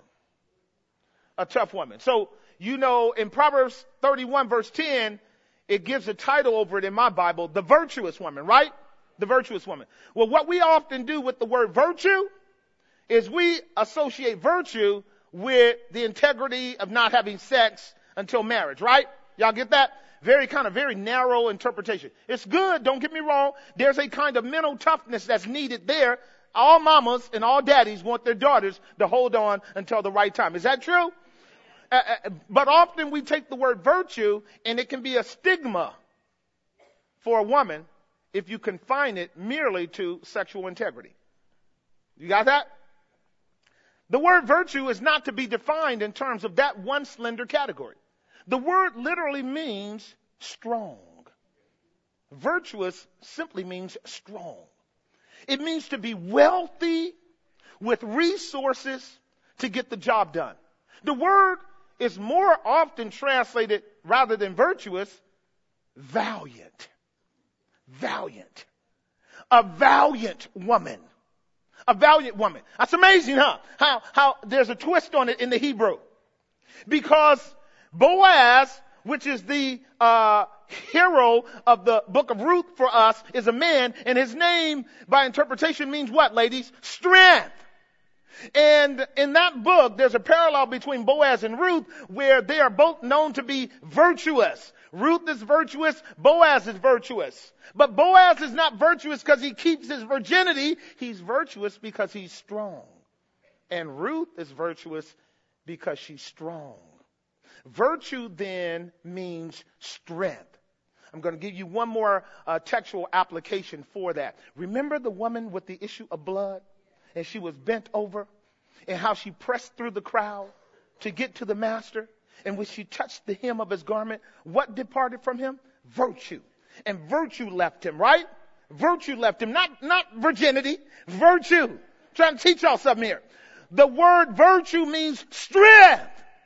A tough woman. So, in Proverbs 31 verse 10, it gives a title over it in my Bible, the virtuous woman, right? The virtuous woman. Well, what we often do with the word virtue is we associate virtue with the integrity of not having sex until marriage, right? Y'all get that? Very narrow interpretation. It's good, don't get me wrong. There's a kind of mental toughness that's needed there. All mamas and all daddies want their daughters to hold on until the right time. Is that true? But often we take the word virtue and it can be a stigma for a woman if you confine it merely to sexual integrity. You got that? The word virtue is not to be defined in terms of that one slender category. The word literally means strong. Virtuous simply means strong. It means to be wealthy with resources to get the job done. The word is more often translated, rather than virtuous, valiant. Valiant. A valiant woman. A valiant woman. That's amazing, huh? How there's a twist on it in the Hebrew. Because Boaz, which is the hero of the book of Ruth for us, is a man, and his name by interpretation means what, ladies? Strength. And in that book, there's a parallel between Boaz and Ruth where they are both known to be virtuous. Ruth is virtuous, Boaz is virtuous. But Boaz is not virtuous because he keeps his virginity. He's virtuous because he's strong. And Ruth is virtuous because she's strong. Virtue then means strength. I'm going to give you one more textual application for that. Remember the woman with the issue of blood? And she was bent over, and how she pressed through the crowd to get to the master. And when she touched the hem of his garment, what departed from him? Virtue. And virtue left him, right? Virtue left him. Not virginity, virtue. Trying to teach y'all something here. The word virtue means strength.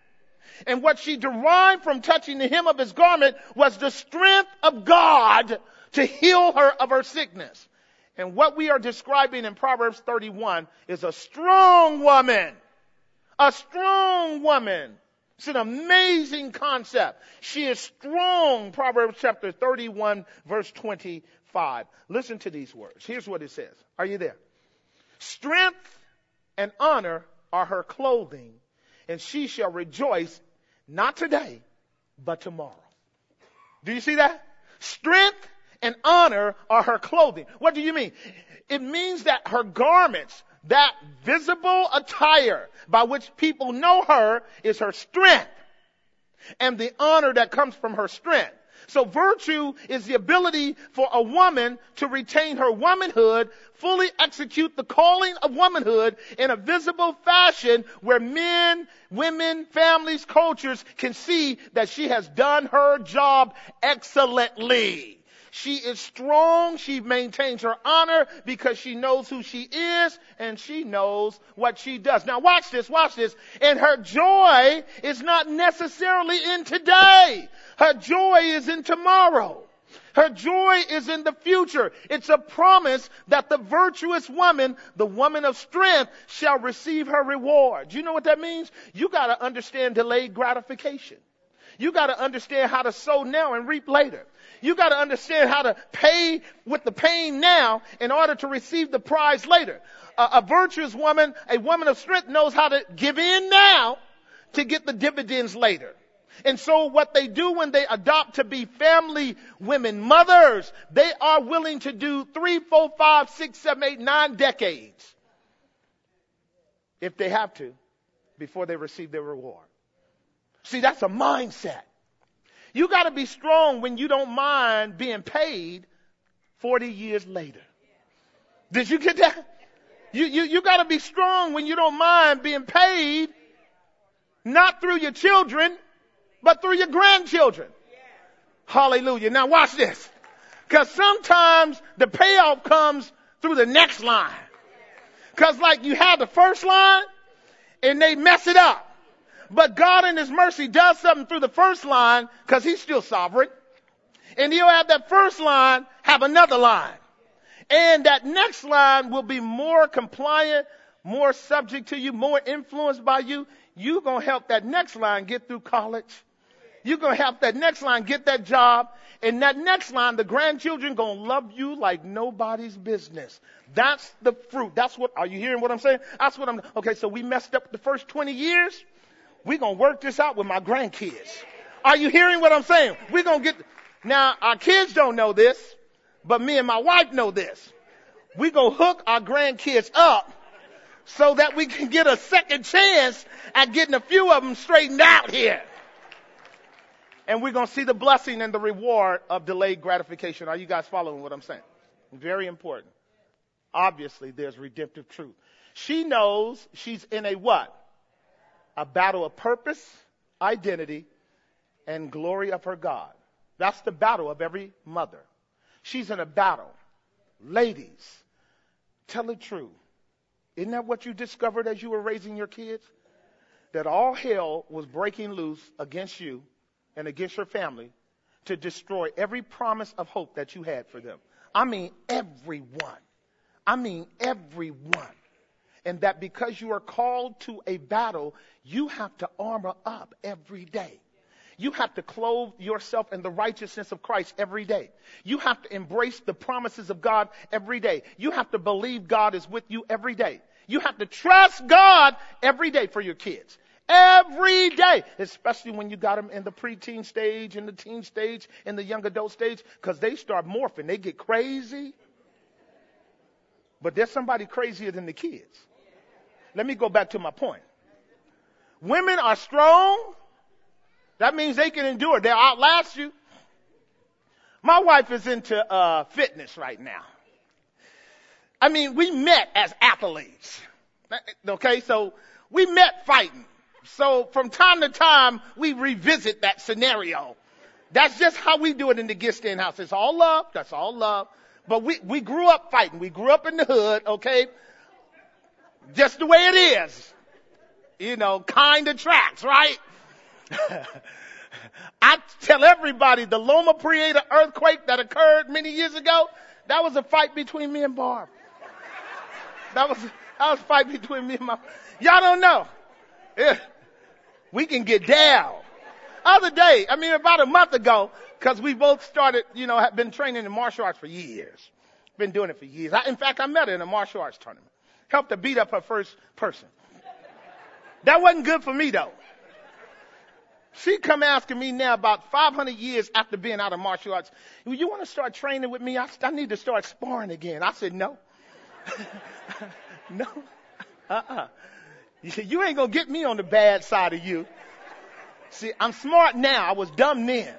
And what she derived from touching the hem of his garment was the strength of God to heal her of her sickness. And what we are describing in Proverbs 31 is a strong woman. A strong woman. It's an amazing concept. She is strong. Proverbs chapter 31, verse 25. Listen to these words. Here's what it says. Are you there? Strength and honor are her clothing, and she shall rejoice not today, but tomorrow. Do you see that? Strength and honor are her clothing. What do you mean? It means that her garments, that visible attire by which people know her, is her strength and the honor that comes from her strength. So virtue is the ability for a woman to retain her womanhood, fully execute the calling of womanhood in a visible fashion where men, women, families, cultures can see that she has done her job excellently. She is strong. She maintains her honor because she knows who she is and she knows what she does. Now watch this. And her joy is not necessarily in today. Her joy is in tomorrow. Her joy is in the future. It's a promise that the virtuous woman, the woman of strength, shall receive her reward. Do you know what that means? You got to understand delayed gratification. You got to understand how to sow now and reap later. You got to understand how to pay with the pain now in order to receive the prize later. A virtuous woman, a woman of strength, knows how to give in now to get the dividends later. And so what they do when they adopt to be family women, mothers, they are willing to do 3, 4, 5, 6, 7, 8, 9 decades if they have to before they receive their reward. See, that's a mindset. You got to be strong when you don't mind being paid 40 years later. Did you get that? You got to be strong when you don't mind being paid not through your children, but through your grandchildren. Hallelujah. Now watch this. Because sometimes the payoff comes through the next line. Because like you have the first line and they mess it up. But God in his mercy does something through the first line because he's still sovereign. And he'll have that first line have another line. And that next line will be more compliant, more subject to you, more influenced by you. You're going to help that next line get through college. You're going to help that next line get that job. And that next line, the grandchildren going to love you like nobody's business. That's the fruit. That's what, are you hearing what I'm saying? That's what I'm, okay, so we messed up the first 20 years. We're going to work this out with my grandkids. Are you hearing what I'm saying? We're going to get, now our kids don't know this, but me and my wife know this. We're going to hook our grandkids up so that we can get a second chance at getting a few of them straightened out here. And we're going to see the blessing and the reward of delayed gratification. Are you guys following what I'm saying? Very important. Obviously, there's redemptive truth. She knows she's in a what? A battle of purpose, identity, and glory of her God. That's the battle of every mother. She's in a battle. Ladies, tell the truth. Isn't that what you discovered as you were raising your kids? That all hell was breaking loose against you and against your family to destroy every promise of hope that you had for them. I mean, everyone. I mean, everyone. And that because you are called to a battle, you have to armor up every day. You have to clothe yourself in the righteousness of Christ every day. You have to embrace the promises of God every day. You have to believe God is with you every day. You have to trust God every day for your kids. Every day, especially when you got them in the preteen stage, in the teen stage, in the young adult stage, because they start morphing. They get crazy. But there's somebody crazier than the kids. Let me go back to my point. Women are strong. That means they can endure. They'll outlast you. My wife is into fitness right now. I mean, we met as athletes. Okay, so we met fighting. So from time to time, we revisit that scenario. That's just how we do it in the Gistin house. It's all love. That's all love. But we grew up fighting. We grew up in the hood, okay? Just the way it is. You know, kind attracts, right? I tell everybody the Loma Prieta earthquake that occurred many years ago, that was a fight between me and Barb. That was a fight between me and my, y'all don't know. Yeah. We can get down. Other day, about a month ago, because we both started, have been training in martial arts for years. Been doing it for years. In fact, I met her in a martial arts tournament. Helped her beat up her first person. That wasn't good for me, though. She come asking me now about 500 years after being out of martial arts, you want to start training with me? I need to start sparring again. I said, no. No. You ain't going to get me on the bad side of you. See, I'm smart now. I was dumb then.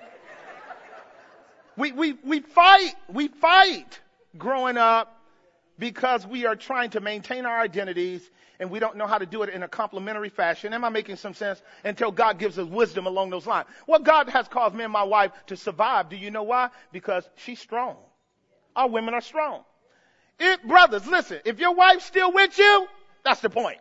We fight growing up because we are trying to maintain our identities and we don't know how to do it in a complementary fashion. Am I making some sense? Until God gives us wisdom along those lines. Well, God has caused me and my wife to survive. Do you know why? Because she's strong. Our women are strong. Brothers, listen, if your wife's still with you, that's the point.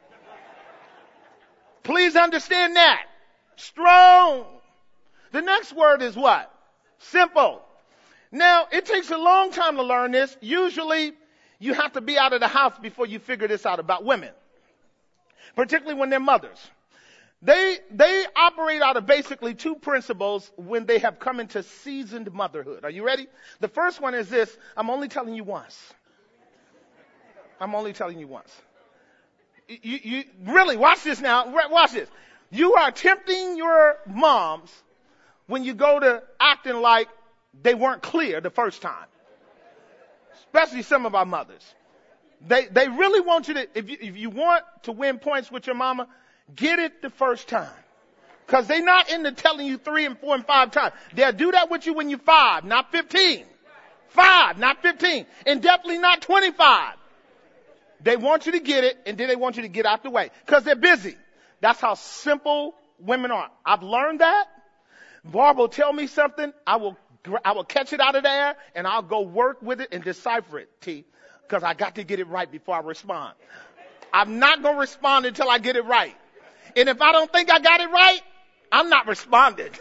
Please understand that. Strong. The next word is what? Simple. Now, it takes a long time to learn this. Usually, you have to be out of the house before you figure this out about women. Particularly when they're mothers. They operate out of basically two principles when they have come into seasoned motherhood. Are you ready? The first one is this. I'm only telling you once. I'm only telling you once. You really, watch this now. Watch this. You are tempting your moms when you go to acting like they weren't clear the first time. Especially some of our mothers. They really want you to, if you want to win points with your mama, get it the first time. Because they're not into telling you 3 and 4 and 5 times. They'll do that with you when you're 5, not 15. 5, not 15. And definitely not 25. They want you to get it, and then they want you to get out the way. Because they're busy. That's how simple women are. I've learned that. Barb will tell me something. I will catch it out of the air, and I'll go work with it and decipher it, T. because I got to get it right before I respond. I'm not going to respond until I get it right. And if I don't think I got it right, I'm not responding.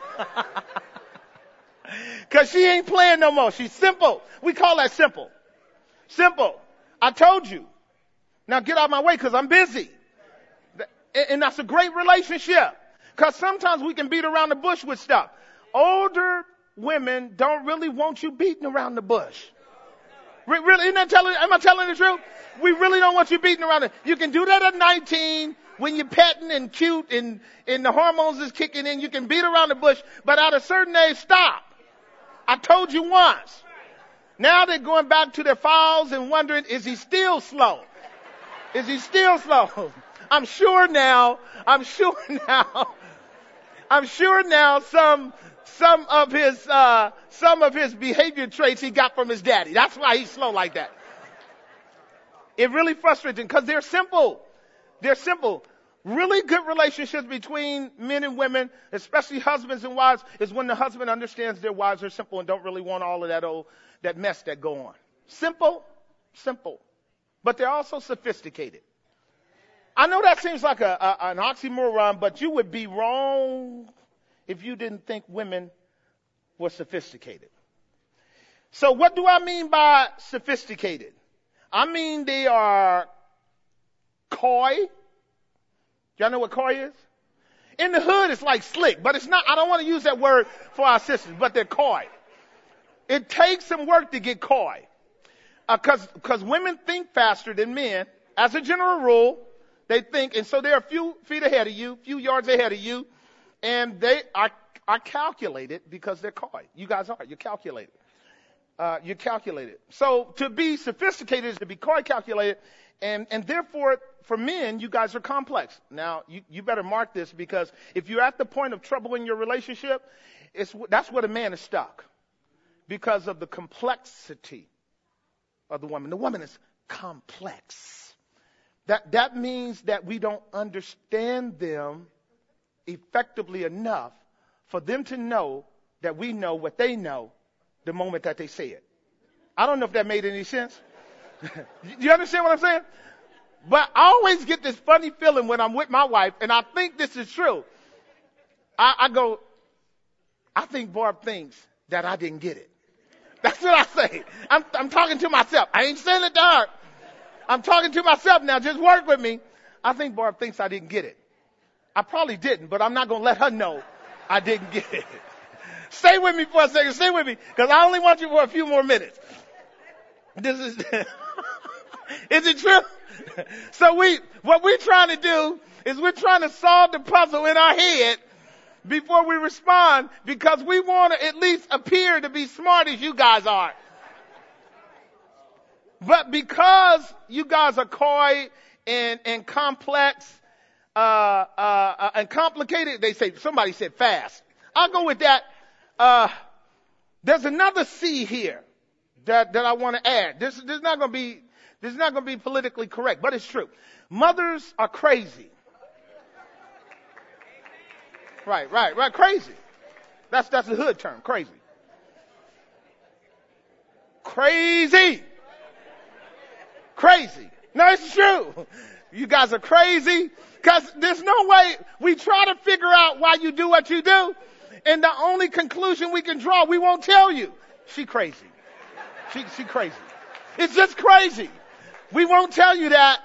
Because she ain't playing no more. She's simple. We call that simple. Simple. I told you. Now get out of my way because I'm busy. And that's a great relationship. Because sometimes we can beat around the bush with stuff. Older women don't really want you beating around the bush. Really, am I telling the truth? We really don't want you beating around it. You can do that at 19 when you're petting and cute and the hormones is kicking in. You can beat around the bush, but at a certain age, stop. I told you once. Now they're going back to their files and wondering, is he still slow? Is he still slow? I'm sure now some of his behavior traits he got from his daddy. That's why he's slow like that. It really frustrates him because they're simple. They're simple. Really good relationships between men and women, especially husbands and wives, is when the husband understands their wives are simple and don't really want all of that mess that go on. Simple. But they're also sophisticated. I know that seems like an oxymoron, but you would be wrong if you didn't think women were sophisticated. So what do I mean by sophisticated? I mean they are coy. Y'all know what coy is? In the hood, it's like slick, but it's not. I don't want to use that word for our sisters, but they're coy. It takes some work to get coy. Because women think faster than men. As a general rule, they think, and so they're a few feet ahead of you, few yards ahead of you, and they are calculated because they're coy. You guys are. You're calculated. You're calculated. So to be sophisticated is to be coy, calculated, and therefore, for men, you guys are complex. Now, you better mark this because if you're at the point of trouble in your relationship, that's where the man is stuck because of the complexity of the woman. The woman is complex. That means that we don't understand them effectively enough for them to know that we know what they know the moment that they say it. I don't know if that made any sense. You understand what I'm saying? But I always get this funny feeling when I'm with my wife, and I think this is true. I go, I think Barb thinks that I didn't get it. That's what I say. I'm talking to myself. I ain't saying it to her. I'm talking to myself now. Just work with me. I think Barb thinks I didn't get it. I probably didn't, but I'm not going to let her know I didn't get it. Stay with me for a second. Stay with me, because I only want you for a few more minutes. This is, is it true? So what we're trying to do is we're trying to solve the puzzle in our head before we respond, because we want to at least appear to be smart as you guys are. But because you guys are coy and complex, and complicated, somebody said fast. I'll go with that. There's another C here that I want to add. This is not going to be politically correct, but it's true. Mothers are crazy. Right. Crazy. That's a hood term. Crazy. No, it's true. You guys are crazy because there's no way. We try to figure out why you do what you do, and the only conclusion we can draw, we won't tell you. She crazy. She crazy. It's just crazy. We won't tell you that.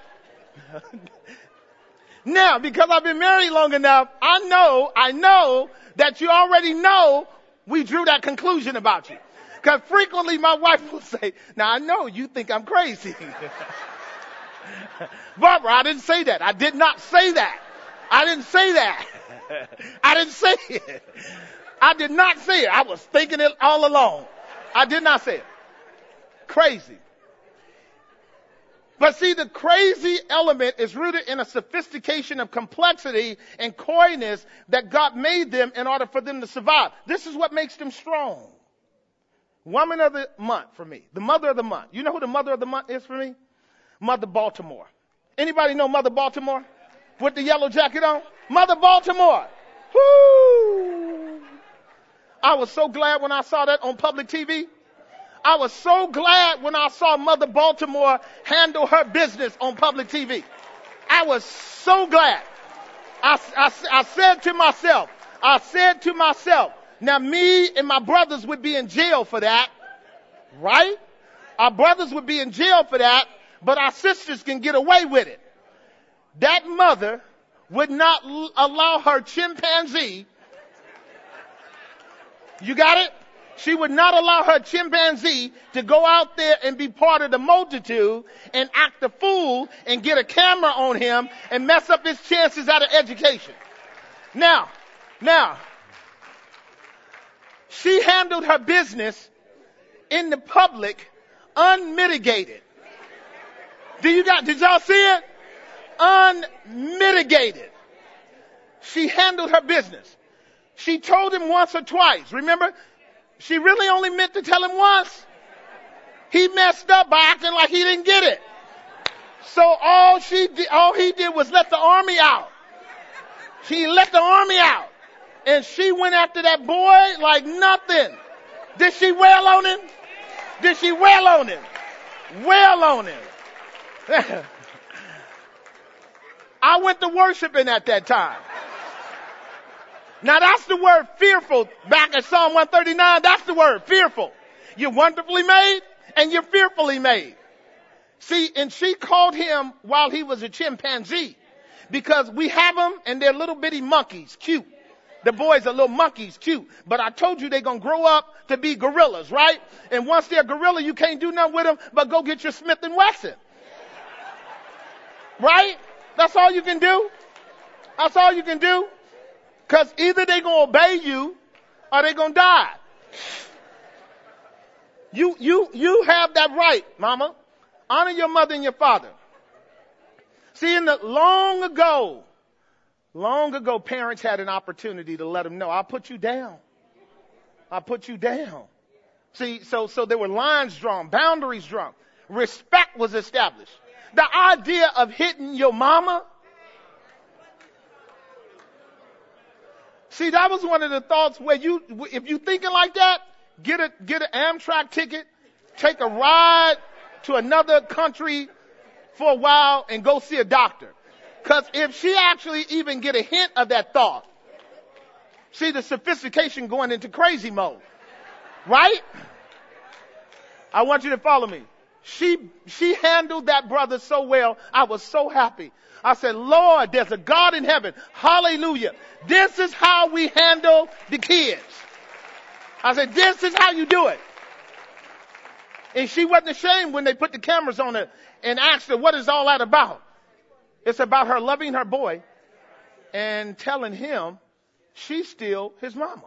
Now, because I've been married long enough, I know that you already know we drew that conclusion about you. Because frequently my wife will say, now I know you think I'm crazy. Barbara, I didn't say that. I did not say that. I didn't say that. I didn't say it. I did not say it. I was thinking it all along. I did not say it. Crazy. But see, the crazy element is rooted in a sophistication of complexity and coyness that God made them in order for them to survive. This is what makes them strong. Woman of the month for me. The mother of the month. You know who the mother of the month is for me? Mother Baltimore. Anybody know Mother Baltimore? With the yellow jacket on? Mother Baltimore. Woo! I was so glad when I saw that on public TV. I was so glad when I saw Mother Baltimore handle her business on public TV. I was so glad. I said to myself, now me and my brothers would be in jail for that, right? Our brothers would be in jail for that, but our sisters can get away with it. That mother would not allow her chimpanzee, you got it? She would not allow her chimpanzee to go out there and be part of the multitude and act a fool and get a camera on him and mess up his chances at an education. Now, she handled her business in the public unmitigated. Did y'all see it? Unmitigated. She handled her business. She told him once or twice. Remember? She really only meant to tell him once. He messed up by acting like he didn't get it. So all he did was let the army out. She let the army out. And she went after that boy like nothing. Did she wail on him? Did she wail on him? Wail on him. I went to worshiping at that time. Now that's the word fearful. Back in Psalm 139, that's the word fearful. You're wonderfully made and you're fearfully made. See, and she called him while he was a chimpanzee because we have them and they're little bitty monkeys, cute. The boys are little monkeys, cute. But I told you they're going to grow up to be gorillas, right? And once they're gorilla, you can't do nothing with them but go get your Smith & Wesson. Right? That's all you can do. That's all you can do. Because either they're going to obey you or they're going to die. You have that right, mama. Honor your mother and your father. See, long ago, parents had an opportunity to let them know, I'll put you down. I'll put you down. See, so there were lines drawn, boundaries drawn. Respect was established. The idea of hitting your mama, see, that was one of the thoughts where if you thinking like that, get an Amtrak ticket, take a ride to another country for a while and go see a doctor. Because if she actually even get a hint of that thought, see the sophistication going into crazy mode, right? I want you to follow me. She handled that brother so well. I was so happy. I said, Lord, there's a God in heaven. Hallelujah. This is how we handle the kids. I said, this is how you do it. And she wasn't ashamed when they put the cameras on her and asked her, what is all that about? It's about her loving her boy and telling him she's still his mama.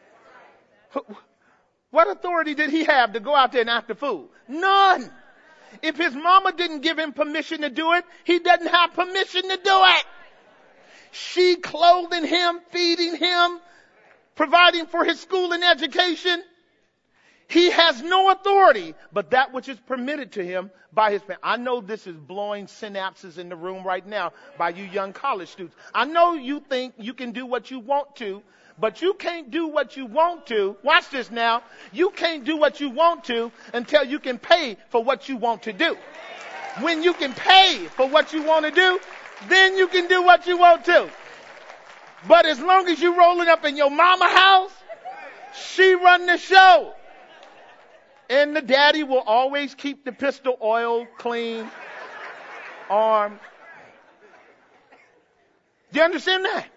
What authority did he have to go out there and act a fool? None. If his mama didn't give him permission to do it, he doesn't have permission to do it. She clothing him, feeding him, providing for his school and education. He has no authority but that which is permitted to him by his parents. I know this is blowing synapses in the room right now by you young college students. I know you think you can do what you want to, but you can't do what you want to. Watch this now. You can't do what you want to until you can pay for what you want to do. When you can pay for what you want to do, then you can do what you want to. But as long as you're rolling up in your mama house, she run the show. And the daddy will always keep the pistol oil clean, armed. Do you understand that?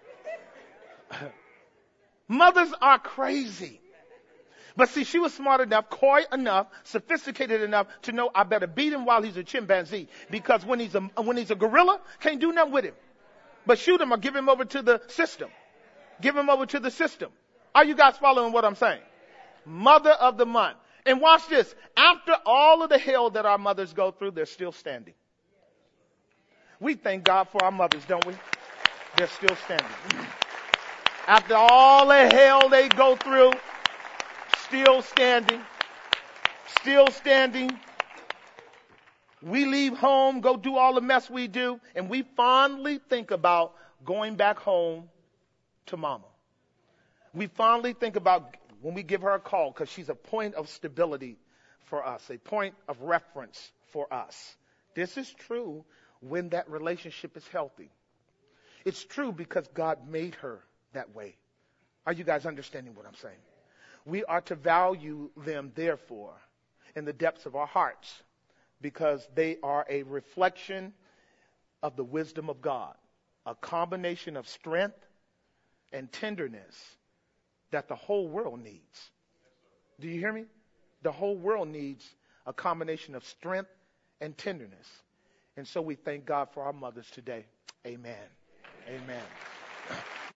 Mothers are crazy. But see, she was smart enough, coy enough, sophisticated enough to know I better beat him while he's a chimpanzee. Because when he's a gorilla, can't do nothing with him. But shoot him or give him over to the system. Give him over to the system. Are you guys following what I'm saying? Mother of the month. And watch this. After all of the hell that our mothers go through, they're still standing. We thank God for our mothers, don't we? They're still standing. After all the hell they go through, still standing. Still standing. We leave home, go do all the mess we do, and we fondly think about going back home to mama. We fondly think about when we give her a call because she's a point of stability for us, a point of reference for us. This is true when that relationship is healthy. It's true because God made her that way. Are you guys understanding what I'm saying? We are to value them, therefore, in the depths of our hearts, because they are a reflection of the wisdom of God, a combination of strength and tenderness that the whole world needs. Do you hear me? The whole world needs a combination of strength and tenderness. And so we thank God for our mothers today. Amen. Amen.